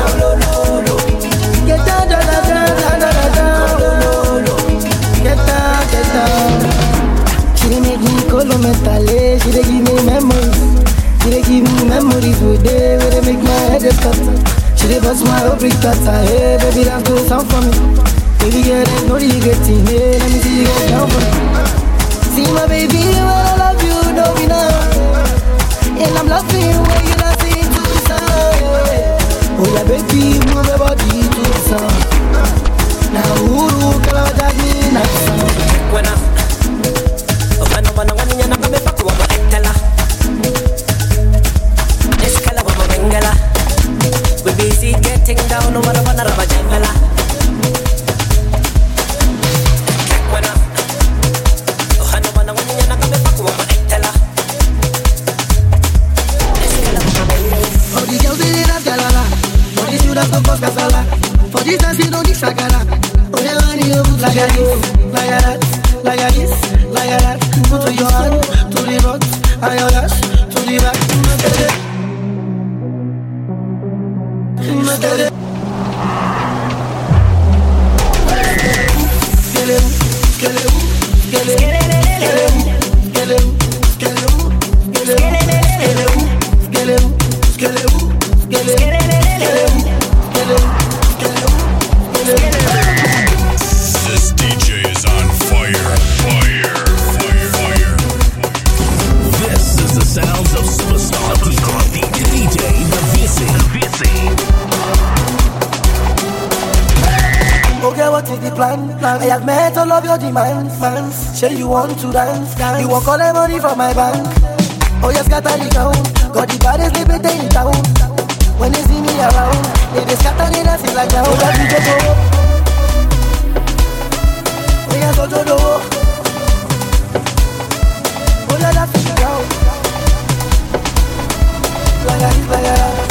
Get down, down, down, down, down, down. Get down, get down. She dey make me colo mentally. She dey give me memories. She dey give me memories with day where they make my head scatter. She dey bust my whole brick cutter. Hey, baby, dance to the sound for me. Baby girl, there's no regretting. Hey, let me see you get down for me. See my baby, when I love you, know me now. And I'm loving you when you not sing to the sound. Oh yeah, baby, move your body to the sound. Now, Uru, Kalawaja, me, not the sound. When I come back to what I tell her. This color of a bengala. We busy getting down over the banner of a jamela. When I come back to what I tell her. This color of a bengala. For the girls they love galala. For the students don't cause casala. For this dance you don't need shagala. Oh yeah, man, you look like a this, like a that, like a this, like a that. Put to your hand, to the front, and your dash, to the back. This DJ is on fire, fire, fire, fire. This is the sounds of superstar DJ The Visi. Okay, what is the plan? I have met all of your demands. Say you want to dance. You want all the money from my bank. Oh, yes, got the count. Got the baddest liberty in town. When they see me around, they just scatter the dance like that. Oh, that's the go. Oh, yes, go to the oh, yeah, that's the ground. Like that, like that.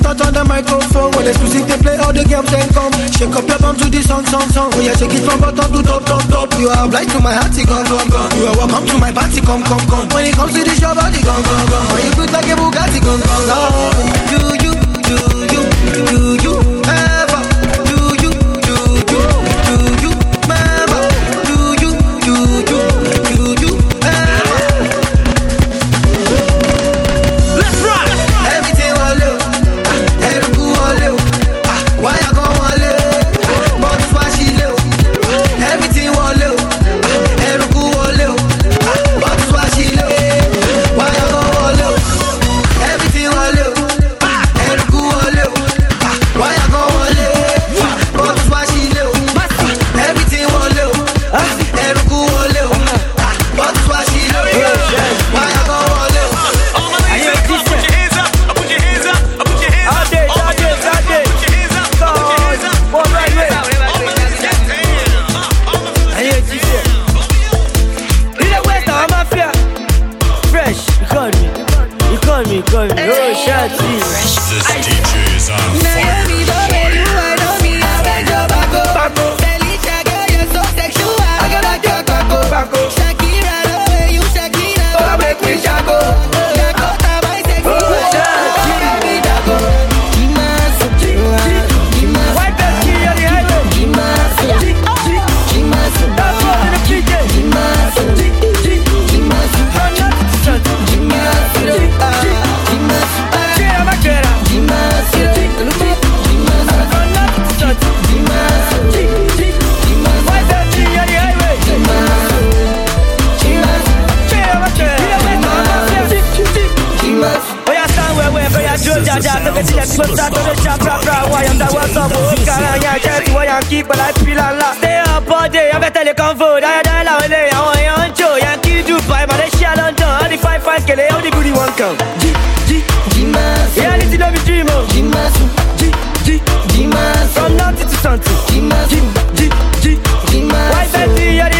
got on the microphone. When there's music they play, all the girls then come. Shake up your bum to the song. Oh yeah, shake it from bottom to top. You are obliged to my heart, gone. You are welcome to my party, come. When it comes to this your body, gone. When you put like a Bugatti, gone. You ever? Stay up all day, I better look on food. I don't allow it, I want you on show. Yankee do five, but they shall on done. All the 5 kill it, all the booty won't come. Yeah, I need to know me dream of from nothing to something. Why that be